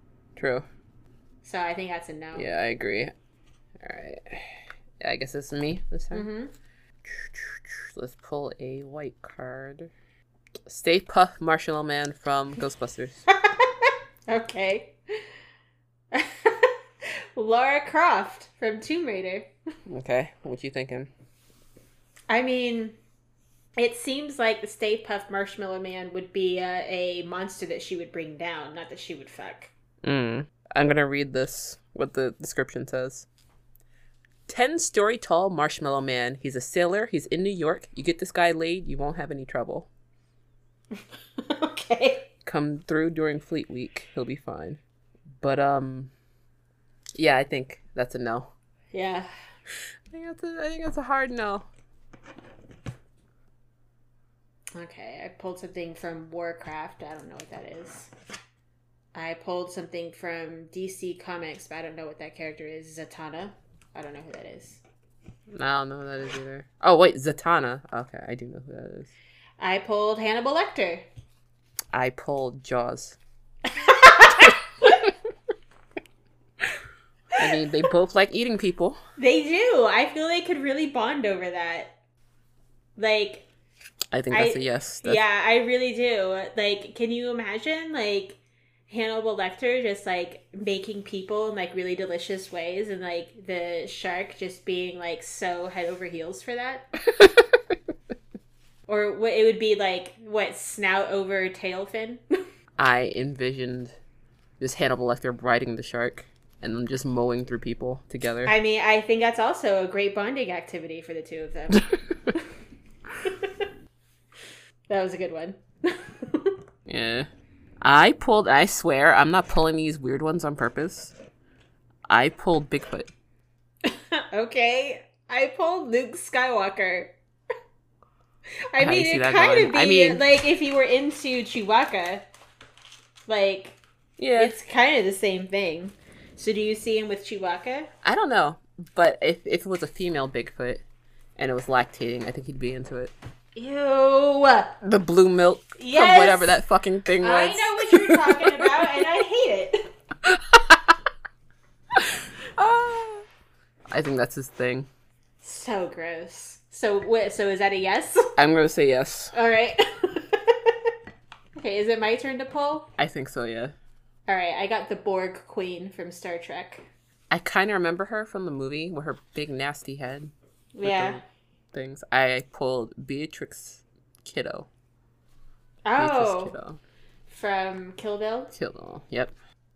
A: So I think that's a no.
B: Yeah, I agree. Alright. Yeah, I guess it's me this time.
A: Mm-hmm.
B: Let's pull a white card. Stay Puft Marshmallow Man from Ghostbusters.
A: Okay. Lara Croft from Tomb Raider.
B: Okay, what you thinking?
A: I mean, it seems like the Stay Puft Marshmallow Man would be a monster that she would bring down, not that she would fuck.
B: I'm gonna read this, what the description says. 10-story tall marshmallow man. He's a sailor. He's in New York. You get this guy laid, you won't have any trouble.
A: Okay.
B: Come through during Fleet Week. He'll be fine. But, yeah, I think that's a no.
A: Yeah.
B: I think that's a hard no.
A: Okay, I pulled something from Warcraft. I don't know what that is. I pulled something from DC Comics, but I don't know what that character is. Zatanna. I don't know who that is.
B: I don't know who that is either. Oh, wait, Zatanna. Okay, I do know who that is.
A: I pulled Hannibal Lecter.
B: I pulled Jaws. I mean, they both like eating people.
A: They do. I feel they could really bond over that. Like,
B: I think that's a yes.
A: Yeah, I really do. Like, can you imagine, like, Hannibal Lecter just, like, making people in, like, really delicious ways, and, like, the shark just being, like, so head over heels for that? Or what it would be like, what, snout over tail fin?
B: I envisioned just Hannibal Lecter riding the shark and them just mowing through people together.
A: I mean, I think that's also a great bonding activity for the two of them. That was a good one.
B: Yeah. I swear, I'm not pulling these weird ones on purpose. I pulled Bigfoot.
A: Okay. I pulled Luke Skywalker. I mean, it kind of be, like, if you were into Chewbacca, like,
B: yeah,
A: it's kind of the same thing. So do you see him with Chewbacca?
B: I don't know. But if it was a female Bigfoot and it was lactating, I think he'd be into it.
A: Ew.
B: The blue milk from whatever that fucking thing was.
A: I know what you're talking about, and I hate it.
B: I think that's his thing.
A: So gross. So is that a yes?
B: I'm going to say yes.
A: All right. Okay, is it my turn to pull?
B: I think so, yeah.
A: All right, I got the Borg Queen from Star Trek.
B: I kind of remember her from the movie with her big nasty head.
A: Yeah.
B: Things. I pulled Beatrix Kiddo.
A: Oh.
B: Beatrice Kiddo.
A: From Kill Bill?
B: Kill Bill, yep.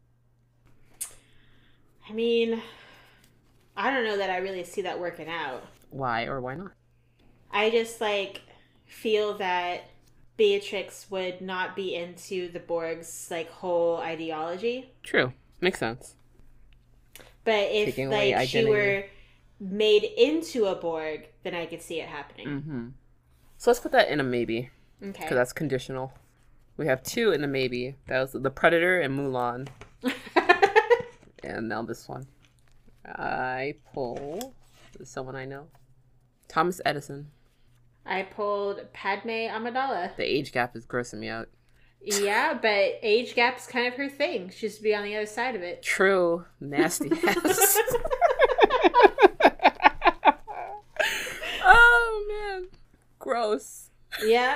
A: I mean, I don't know that I really see that working out.
B: Why or why not?
A: I just, like, feel that Beatrix would not be into the Borg's, like, whole ideology.
B: True. Makes sense.
A: But if, like, she were made into a Borg, then I could see it happening.
B: Mm-hmm. So let's put that in a maybe.
A: Okay.
B: Because that's conditional. We have 2 in the maybe. That was The Predator and Mulan. And now this one. I pull someone I know. Thomas Edison.
A: I pulled Padme Amidala.
B: The age gap is grossing me out.
A: Yeah, but age gap's kind of her thing. She's to be on the other side of it.
B: True. Nasty ass. Oh, man. Gross.
A: Yeah.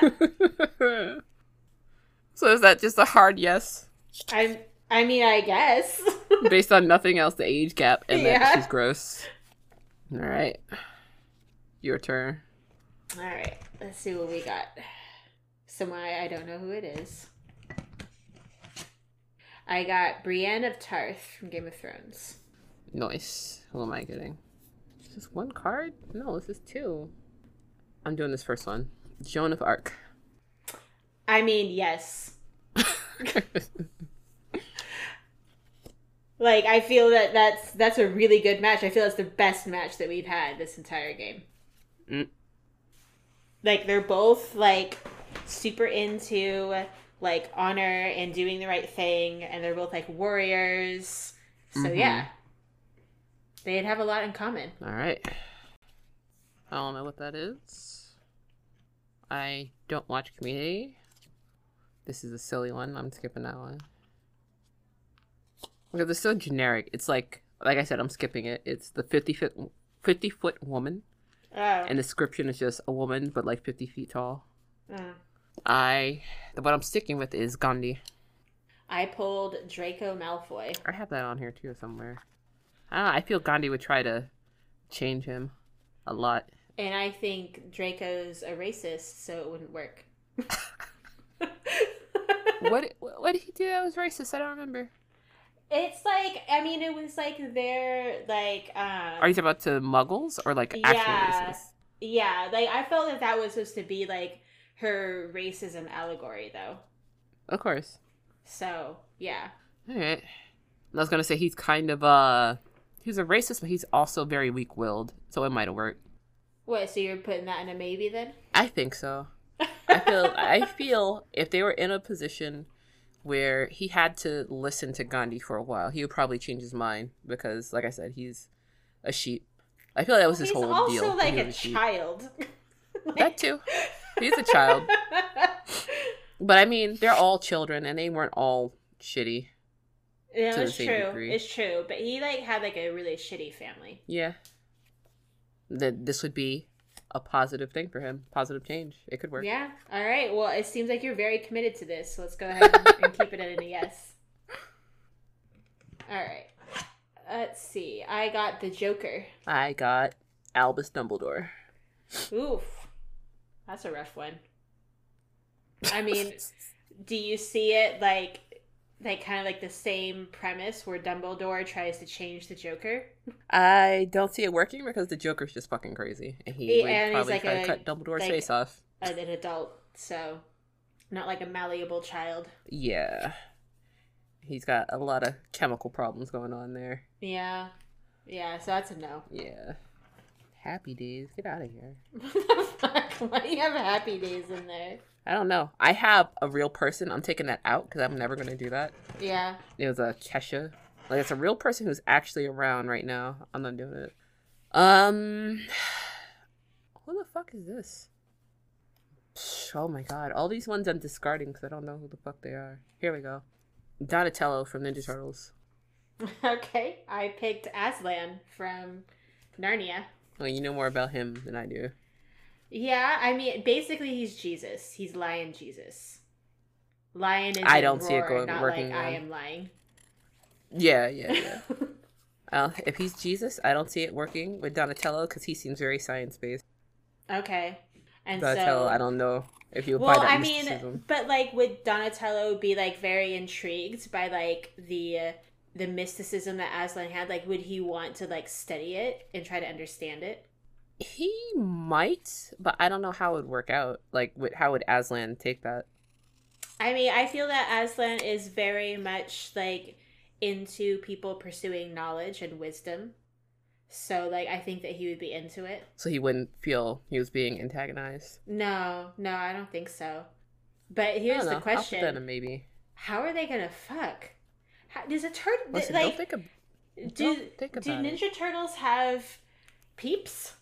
B: So is that just a hard yes?
A: I mean, I guess.
B: Based on nothing else, the age gap, and that she's gross. All right. Your turn.
A: All right. Let's see what we got. Someone I don't know who it is. I got Brienne of Tarth from Game of Thrones.
B: Nice. Who am I getting? Is this one card? No, this is 2. I'm doing this first one. Joan of Arc.
A: I mean, yes. Like, I feel that's a really good match. I feel it's the best match that we've had this entire game.
B: Mm.
A: Like, they're both, like, super into, like, honor and doing the right thing, and they're both, like, warriors. So, yeah. They'd have a lot in common.
B: All right. I don't know what that is. I don't watch Community. This is a silly one. I'm skipping that one. Because it's so generic. It's like I said, I'm skipping it. It's the 50-foot woman.
A: Oh.
B: And the description is just a woman, but like 50 feet tall.
A: Mm.
B: What I'm sticking with is Gandhi.
A: I pulled Draco Malfoy.
B: I have that on here too somewhere. I don't know, I feel Gandhi would try to change him a lot.
A: And I think Draco's a racist, so it wouldn't work.
B: What did he do that was racist? I don't remember.
A: It's like, I mean, it was like their, like,
B: Are you talking about to Muggles or like actual racists?
A: Yeah, like, I felt that was supposed to be like her racism allegory, though.
B: Of course.
A: So, yeah.
B: Alright. I was gonna say he's kind of, he's a racist, but he's also very weak-willed, so it might have worked.
A: What, so you're putting that in a maybe then?
B: I think so. I feel if they were in a position where he had to listen to Gandhi for a while, he would probably change his mind because, like I said, he's a sheep. I feel that was his whole deal.
A: He's also like a child.
B: That too. He's a child. But I mean, they're all children, and they weren't all shitty.
A: Yeah, it's true. Degree. It's true. But he like had like a really shitty family.
B: Yeah. This would be a positive thing for him. Positive change. It could work.
A: Yeah. All right. Well, it seems like you're very committed to this. So let's go ahead and keep it at a yes. All right. Let's see. I got the Joker.
B: I got Albus Dumbledore.
A: Oof. That's a rough one. I mean, do you see it like kind of like the same premise where Dumbledore tries to change the Joker?
B: I don't see it working because the Joker's just fucking crazy. And he would probably try to cut Dumbledore's face off.
A: An adult, so not like a malleable child.
B: Yeah. He's got a lot of chemical problems going on there.
A: Yeah. Yeah, so that's a no.
B: Yeah. Happy Days. Get out of here.
A: Why do you have Happy Days in there?
B: I don't know. I have a real person. I'm taking that out because I'm never going to do that.
A: Yeah.
B: It was a Kesha. Like, it's a real person who's actually around right now. I'm not doing it. Who the fuck is this? Oh my god. All these ones I'm discarding because I don't know who the fuck they are. Here we go. Donatello from Ninja Turtles.
A: Okay. I picked Aslan from Narnia.
B: Well, you know more about him than I do.
A: Yeah, I mean, basically he's Jesus. He's Lion Jesus. Lion is
B: I don't see it going
A: not
B: working.
A: Like I am lying.
B: Yeah. If he's Jesus, I don't see it working with Donatello because he seems very science-based.
A: Okay. And
B: Donatello,
A: so,
B: I don't know if you apply that mysticism.
A: But like, would Donatello be like very intrigued by like the mysticism that Aslan had? Like, would he want to like study it and try to understand it?
B: He might, but I don't know how it would work out. Like, how would Aslan take that?
A: I mean, I feel that Aslan is very much like into people pursuing knowledge and wisdom. So, like, I think that he would be into it.
B: So he wouldn't feel he was being antagonized?
A: No, I don't think so. But here's the question.
B: I'll put that in maybe.
A: How are they gonna fuck? Does a turtle...
B: Listen,
A: like,
B: don't think about
A: do Ninja Turtles have peeps?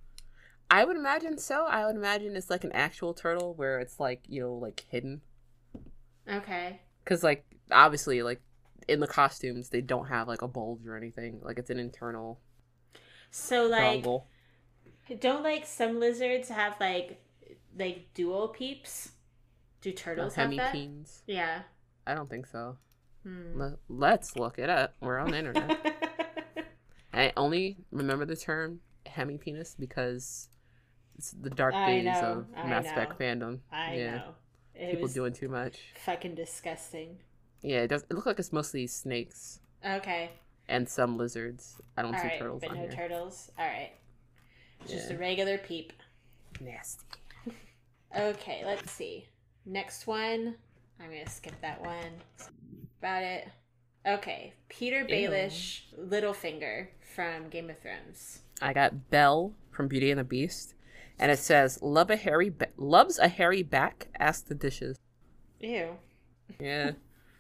B: I would imagine so. I would imagine it's like an actual turtle where it's like, you know, like hidden.
A: Okay.
B: Because, like, obviously, like, in the costumes, they don't have, like, a bulge or anything. Like, it's an internal...
A: So, like,
B: dongle.
A: Don't, like, some lizards have, like dual peeps? Do turtles have that?
B: Hemipenes?
A: Yeah.
B: I don't think so. Let's look it up. We're on the internet. I only remember the term hemipenis because it's the dark days of Mass Spec fandom.
A: I know.
B: People doing too much.
A: Fucking disgusting.
B: Yeah, it does. It looks like it's mostly snakes.
A: Okay.
B: And some lizards. I don't see turtles
A: but
B: on
A: no
B: here.
A: turtles. All right. It's just a regular peep.
B: Nasty.
A: Okay, let's see. Next one. I'm going to skip that one. About it. Okay. Peter Baelish, Littlefinger from Game of Thrones.
B: I got Belle from Beauty and the Beast. And it says, loves a hairy back, ask the dishes.
A: Ew.
B: Yeah.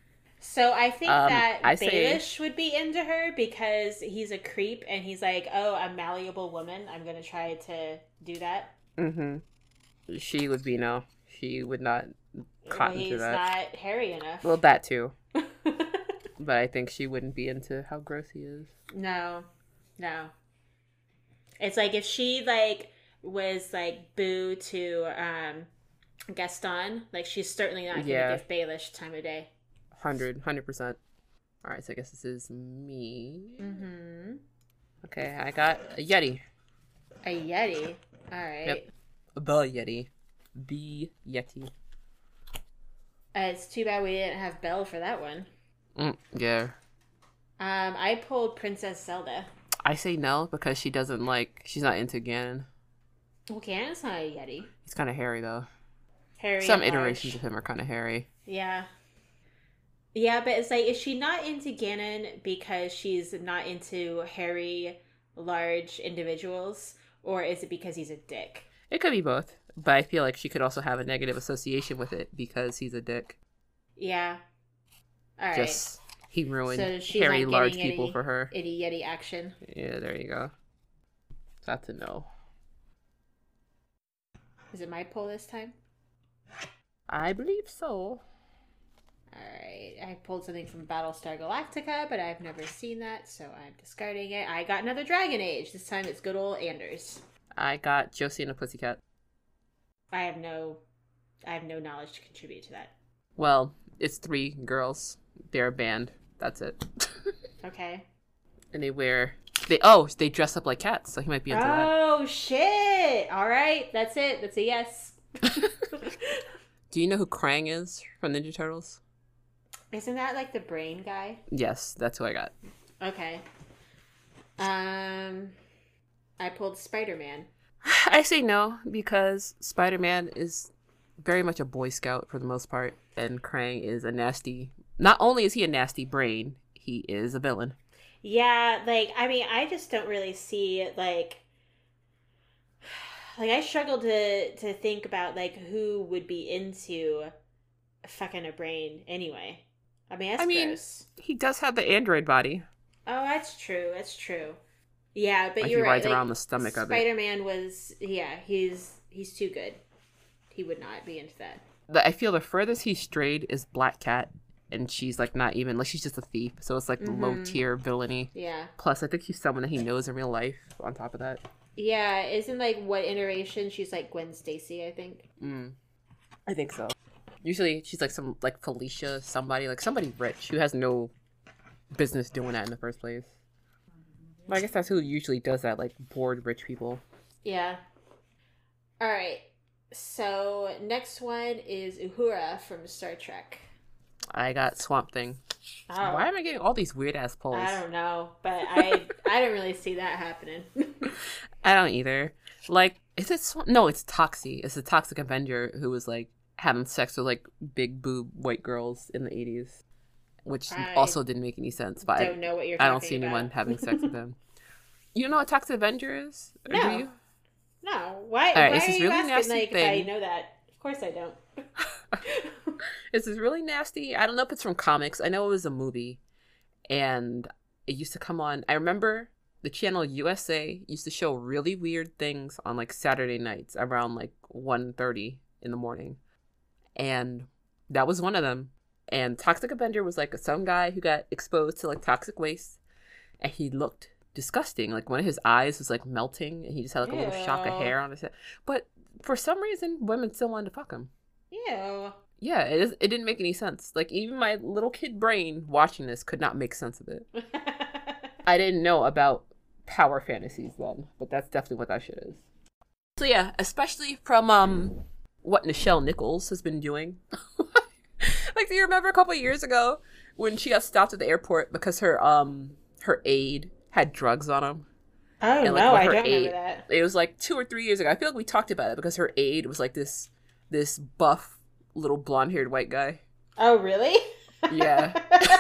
A: So I think that
B: Baelish
A: would be into her because he's a creep and he's like, oh, a malleable woman. I'm going to try to do that.
B: Mm-hmm. She would be no. She would not cotton to that.
A: He's not hairy enough.
B: Well, that too. But I think she wouldn't be into how gross he is.
A: No. It's like if she like was like boo to Gaston, like she's certainly not going to give Baelish time of day.
B: 100%. All right, so I guess this is me.
A: Mm-hmm.
B: Okay, I got a Yeti.
A: A Yeti? All right.
B: Yep. The Yeti. The Yeti.
A: It's too bad we didn't have Belle for that one.
B: Yeah.
A: I pulled Princess Zelda.
B: I say no because she's not into Ganon.
A: Well, Ganon's not a Yeti.
B: He's kind of hairy, though.
A: Hairy.
B: Some iterations of him are kind of hairy.
A: Yeah. Yeah, but it's like, is she not into Ganon because she's not into hairy, large individuals? Or is it because he's a dick?
B: It could be both. But I feel like she could also have a negative association with it because he's a dick.
A: Yeah. All right.
B: He ruined hairy, large people for her.
A: Itty Yeti action.
B: Yeah, there you go. That's a no.
A: Is it my pull this time?
B: I believe so.
A: Alright, I pulled something from Battlestar Galactica, but I've never seen that, so I'm discarding it. I got another Dragon Age. This time it's good old Anders.
B: I got Josie and the Pussycat.
A: I have no knowledge to contribute to that.
B: Well, it's 3 girls. They're a band. That's it.
A: Okay.
B: And they dress up like cats, so he might be into that.
A: Oh, shit. All right. That's it. That's a yes.
B: Do you know who Krang is from Ninja Turtles?
A: Isn't that like the brain guy?
B: Yes, that's who I got.
A: Okay. I pulled Spider-Man.
B: I say no, because Spider-Man is very much a Boy Scout for the most part, and Krang is a nasty... Not only is he a nasty brain, he is a villain.
A: Yeah, like, I mean, I just don't really see, like I struggle to think about, like, who would be into fucking a brain anyway. I mean, that's gross.
B: He does have the android body.
A: Oh, that's true. That's true. Yeah, but
B: like
A: you're right.
B: He rides around the stomach of it.
A: Spider-Man was, he's too good. He would not be into that.
B: I feel the furthest he strayed is Black Cat, and she's like not even, like she's just a thief, so it's like low tier villainy.
A: Yeah.
B: Plus, I think she's someone that he knows in real life. On top of that.
A: Yeah, isn't like what iteration she's like Gwen Stacy? I think.
B: I think so. Usually, she's like some like Felicia, somebody rich who has no business doing that in the first place. But I guess that's who usually does that, like bored rich people.
A: Yeah. All right. So next one is Uhura from Star Trek.
B: I got Swamp Thing.
A: Oh.
B: Why am I getting all these weird ass polls?
A: I don't know, but I didn't really see that happening.
B: I don't either. Like, is it no? It's Toxie. It's the Toxic Avenger who was like having sex with like big boob white girls in the 80s, which also didn't make any sense. But
A: don't know what you're talking about.
B: I don't see anyone having sex with him. You don't know what Toxic Avenger is?
A: No.
B: Do you?
A: No. Why?
B: Right,
A: why
B: it's
A: are
B: this
A: you
B: really
A: asking?
B: nasty
A: Like,
B: thing.
A: if I know that? Of course I don't.
B: It's this really nasty. I don't know if it's from comics. I know it was a movie, and it used to come on. I remember the channel USA used to show really weird things on like Saturday nights around like 1:30 in the morning, and that was one of them. And Toxic Avenger was like some guy who got exposed to like toxic waste, and he looked disgusting. Like one of his eyes was like melting, and he just had like a little shock of hair on his head. But for some reason, women still wanted to fuck him.
A: Ew.
B: Yeah, it didn't make any sense. Like, even my little kid brain watching this could not make sense of it. I didn't know about power fantasies then, but that's definitely what that shit is. So yeah, especially from what Nichelle Nichols has been doing. Like, do you remember a couple of years ago when she got stopped at the airport because her aide had drugs on him?
A: Oh,
B: and, like,
A: no, I
B: her
A: don't
B: aide,
A: remember that.
B: It was like 2 or 3 years ago. I feel like we talked about it because her aide was like this buff little blonde-haired white guy.
A: Oh, really?
B: Yeah.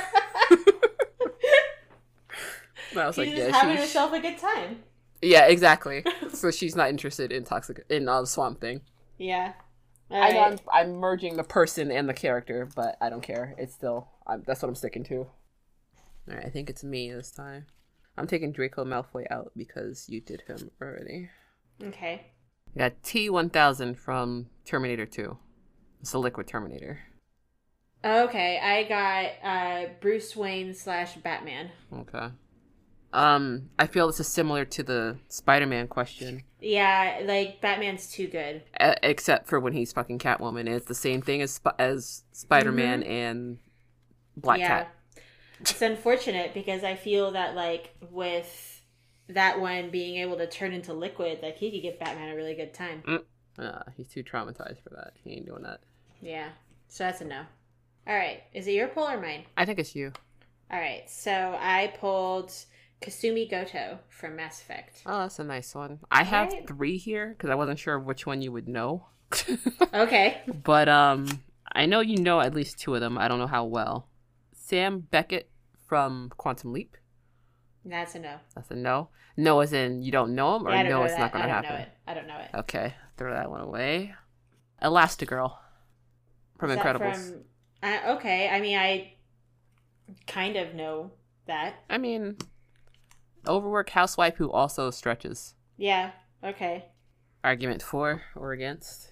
B: I was
A: she's just having herself a good time.
B: Yeah, exactly. So she's not interested in Swamp Thing.
A: Yeah.
B: I know I'm merging the person and the character, but I don't care. It's still that's what I'm sticking to. All right, I think it's me this time. I'm taking Draco Malfoy out because you did him already.
A: Okay.
B: I got T-1000 from Terminator 2. It's a liquid Terminator.
A: Okay, I got Bruce Wayne / Batman.
B: Okay. I feel this is similar to the Spider-Man question.
A: Yeah, like, Batman's too good.
B: Except for when he's fucking Catwoman. It's the same thing as Spider-Man and Black Cat.
A: It's unfortunate because I feel that, like, with that one being able to turn into liquid, like, he could give Batman a really good time.
B: He's too traumatized for that. He ain't doing that.
A: Yeah, so that's a no. All right, is it your poll or mine?
B: I think it's you.
A: All right, so I pulled Kasumi Goto from Mass Effect.
B: Oh, that's a nice one. I have 3 here because I wasn't sure which one you would know.
A: Okay.
B: But I know you know at least 2 of them. I don't know how well. Sam Beckett from Quantum Leap.
A: That's a no.
B: That's a no. No as in you don't know him, or no, it's not going to happen.
A: I don't know it.
B: Okay, throw that one away. Elastigirl from Incredibles.
A: Okay, I mean, I kind of know that.
B: I mean, overworked housewife who also stretches.
A: Yeah. Okay.
B: Argument for or against?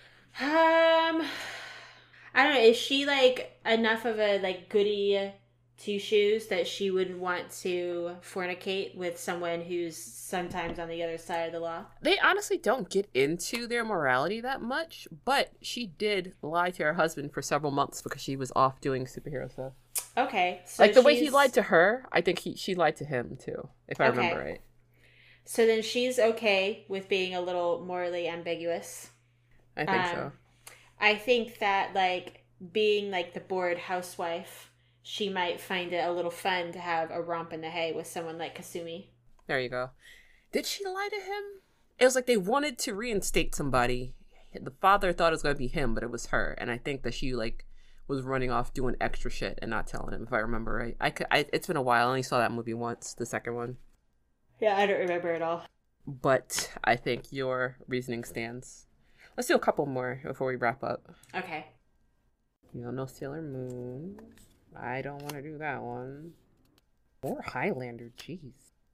A: I don't know. Is she like enough of a like goody Two Shoes, that she would want to fornicate with someone who's sometimes on the other side of the law?
B: They honestly don't get into their morality that much, but she did lie to her husband for several months because she was off doing superhero stuff.
A: Okay. So
B: like the way he lied to her, I think she lied to him too, if I remember right.
A: So then she's okay with being a little morally ambiguous.
B: I think so.
A: I think that, like, being like the bored housewife, she might find it a little fun to have a romp in the hay with someone like Kasumi.
B: There you go. Did she lie to him? It was like they wanted to reinstate somebody. The father thought it was going to be him, but it was her. And I think that she, like, was running off doing extra shit and not telling him, if I remember right. It's been a while. I only saw that movie once, the second one.
A: Yeah, I don't remember at all.
B: But I think your reasoning stands. Let's do a couple more before we wrap up.
A: Okay.
B: No Sailor Moon. I don't want to do that one. Or Highlander, jeez.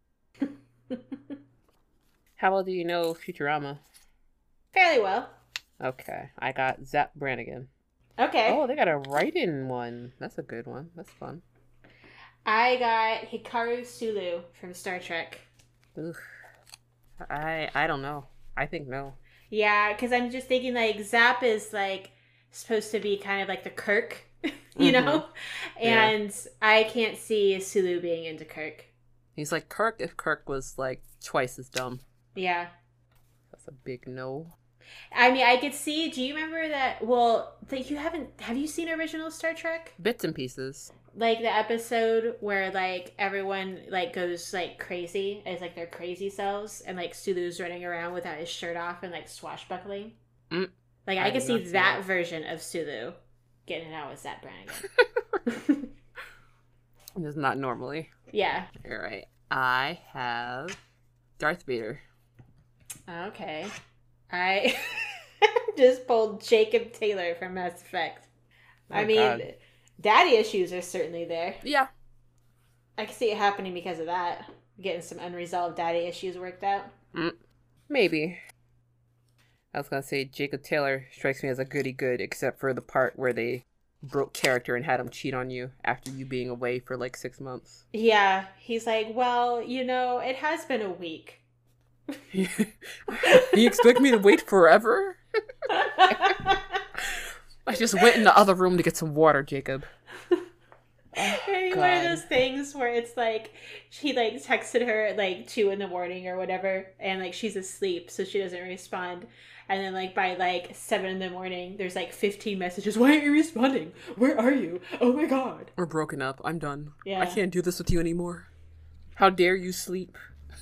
B: How well do you know Futurama?
A: Fairly well.
B: Okay, I got Zap Brannigan.
A: Okay.
B: Oh, they got a write-in one. That's a good one. That's fun.
A: I got Hikaru Sulu from Star Trek.
B: Oof. I don't know. I think no.
A: Yeah, because I'm just thinking, like, Zap is, like, supposed to be kind of like the Kirk, you know? And yeah. I can't see Sulu being into Kirk.
B: He's like Kirk if Kirk was, like, twice as dumb.
A: Yeah.
B: That's a big no.
A: I mean, I could see, do you remember that, well, that have you seen original Star Trek?
B: Bits and pieces.
A: Like the episode where, like, everyone, like, goes, like, crazy as, like, their crazy selves, and, like, Sulu's running around without his shirt off and, like, swashbuckling. Like, I could see that version of Sulu getting it out with Zap Brannigan.
B: Just not normally.
A: Yeah.
B: All right. I have Darth Vader.
A: Okay. I just pulled Jacob Taylor from Mass Effect. Oh, I mean, God. Daddy issues are certainly there.
B: Yeah.
A: I can see it happening because of that. Getting some unresolved daddy issues worked out.
B: Maybe. I was going to say Jacob Taylor strikes me as a goody good, except for the part where they broke character and had him cheat on you after you being away for like 6 months.
A: Yeah. He's like, well, you know, it has been a week.
B: You expect me to wait forever? I just went in the other room to get some water, Jacob.
A: One of those things where it's like he like texted her at like 2 a.m. or whatever, and like she's asleep, so she doesn't respond. And then like by like 7 a.m, there's like 15 messages. Why aren't you responding? Where are you? Oh my God.
B: We're broken up. I'm done.
A: Yeah.
B: I can't do this with you anymore. How dare you sleep?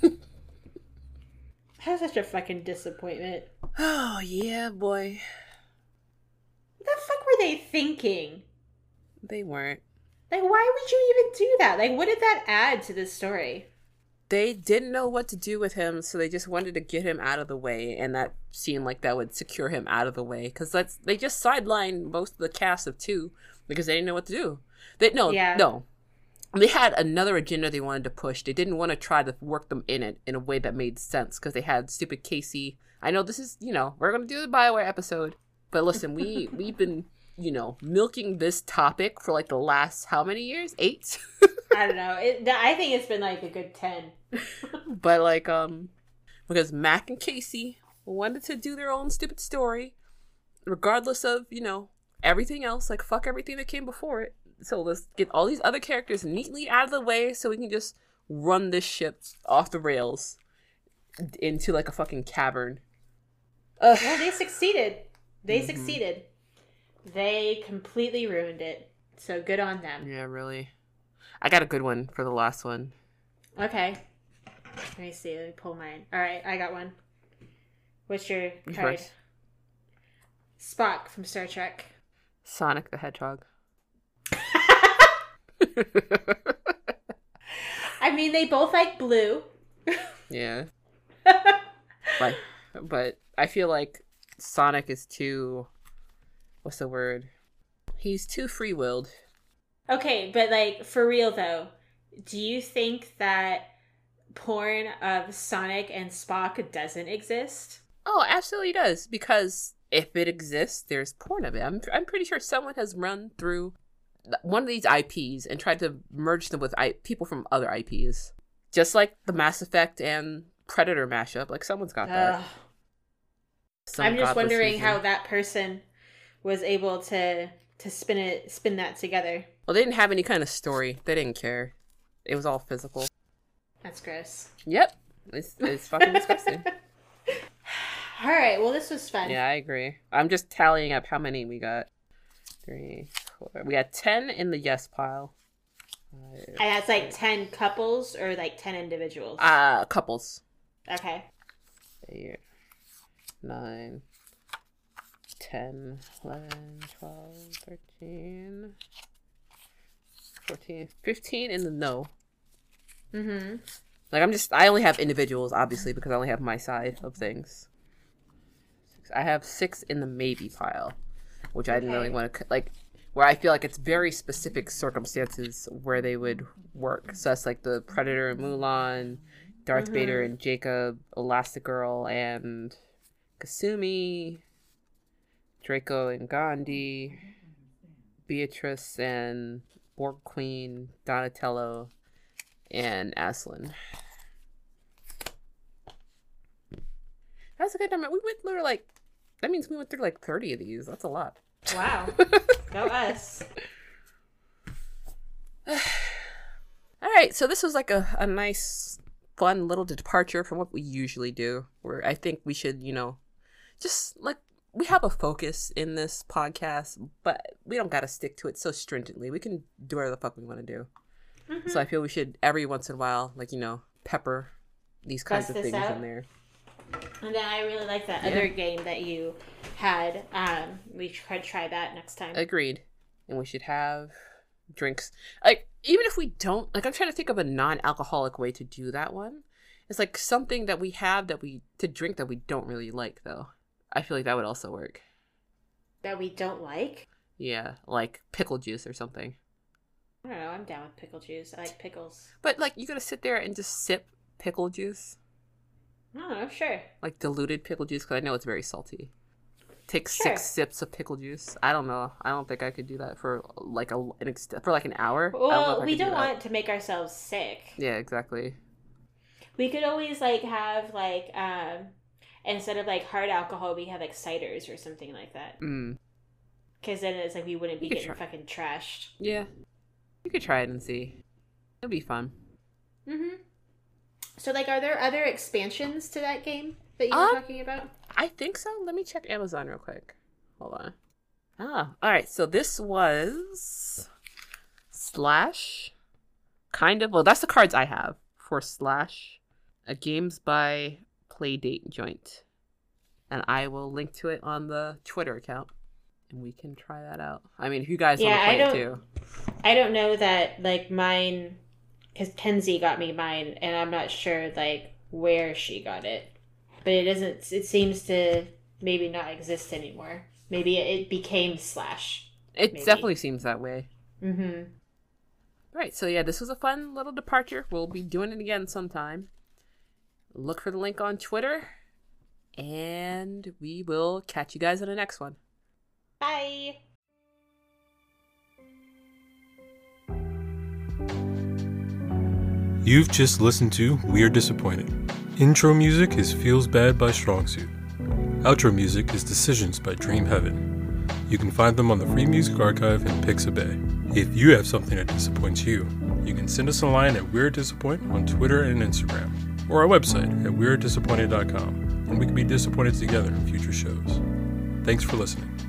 A: That's such a fucking disappointment.
B: Oh yeah, boy.
A: What the fuck were they thinking?
B: They weren't.
A: Like, why would you even do that? Like, what did that add to this story?
B: They didn't know what to do with him, so they just wanted to get him out of the way, and that seemed like that would secure him out of the way. Because they just sidelined most of the cast of 2 because they didn't know what to do. No. They had another agenda they wanted to push. They didn't want to try to work them in it in a way that made sense because they had stupid Casey. I know this is, we're going to do the BioWare episode, but listen, we've been... milking this topic for like the last how many years? 8?
A: I don't know. I think it's been like a good 10.
B: But like, because Mac and Casey wanted to do their own stupid story, regardless of, everything else. Like, fuck everything that came before it. So let's get all these other characters neatly out of the way so we can just run this ship off the rails into like a fucking cavern.
A: Well, they succeeded. They succeeded. They completely ruined it. So good on them.
B: Yeah, really. I got a good one for the last one.
A: Okay. Let me see. Let me pull mine. All right, I got one. What's your card?
B: First.
A: Spock from Star Trek.
B: Sonic the Hedgehog.
A: I mean, they both like blue.
B: Yeah. But I feel like Sonic is too... What's the word? He's too free-willed.
A: Okay, but like, for real though, do you think that porn of Sonic and Spock doesn't exist?
B: Oh, absolutely does. Because if it exists, there's porn of it. I'm pretty sure someone has run through one of these IPs and tried to merge them with people from other IPs. Just like the Mass Effect and Predator mashup. Like, someone's got that.
A: I'm just wondering how that person was able to spin that together.
B: Well, they didn't have any kind of story. They didn't care. It was all physical.
A: That's gross.
B: Yep. It's fucking disgusting.
A: All right. Well, this was fun.
B: Yeah, I agree. I'm just tallying up how many we got. 3, 4. We got 10 in the yes pile. 5,
A: and that's like 10 couples or like 10 individuals?
B: Couples.
A: Okay.
B: 8, 9, 10, 11, 12, 13, 14, 15 in the no.
A: Mm-hmm.
B: Like, I only have individuals, obviously, because I only have my side of things. I have 6 in the maybe pile, which I didn't really want to, like, where I feel like it's very specific circumstances where they would work. So that's like the Predator and Mulan, Darth Vader and Jacob, Elastigirl and Kasumi, Draco and Gandhi, Beatrice and Borg Queen, Donatello, and Aslan. That's a good number. We went through that means we went through like 30 of these. That's a lot.
A: Wow. Go us.
B: All right, so this was like a nice, fun little departure from what we usually do, where I think we should, just like, we have a focus in this podcast, but we don't got to stick to it so stringently. We can do whatever the fuck we want to do. Mm-hmm. So I feel we should, every once in a while, like, pepper these kinds of things in there.
A: And then I really like that other game that you had. We should try that next time.
B: Agreed. And we should have drinks. Like, even if we don't, like, I'm trying to think of a non-alcoholic way to do that one. It's like something that we have to drink that we don't really like, though. I feel like that would also work.
A: That we don't like?
B: Yeah, like pickle juice or something.
A: I don't know. I'm down with pickle juice. I like pickles.
B: But, like, you gotta sit there and just sip pickle juice.
A: I don't know, sure.
B: Like diluted pickle juice, because I know it's very salty. Take 6 sips of pickle juice. I don't know. I don't think I could do that for like an hour.
A: Well, we don't want to make ourselves sick.
B: Yeah, exactly.
A: We could always like have like instead of like hard alcohol, we have like ciders or something like that. Because then it's like we wouldn't be getting fucking trashed.
B: Yeah, you could try it and see. It'll be fun.
A: Mm-hmm. So, like, are there other expansions to that game that you were talking about?
B: I think so. Let me check Amazon real quick. Hold on. All right. So this was Slash, kind of. Well, that's the cards I have for Slash, a Games by Playdate joint, and I will link to it on the Twitter account, and we can try that out. I mean, if you guys want to play it too.
A: I don't know that like mine. Because Kenzie got me mine, and I'm not sure, like, where she got it. But it seems to maybe not exist anymore. Maybe it became Slash.
B: It definitely seems that way.
A: Mm-hmm.
B: Right, so yeah, this was a fun little departure. We'll be doing it again sometime. Look for the link on Twitter, and we will catch you guys on the next one.
A: Bye!
C: You've just listened to We're Disappointed. Intro music is Feels Bad by Strong Suit. Outro music is Decisions by Dream Heaven. You can find them on the Free Music Archive in Pixabay. If you have something that disappoints you, you can send us a line at We're Disappoint on Twitter and Instagram, or our website at we'redisappointed.com, and we can be disappointed together in future shows. Thanks for listening.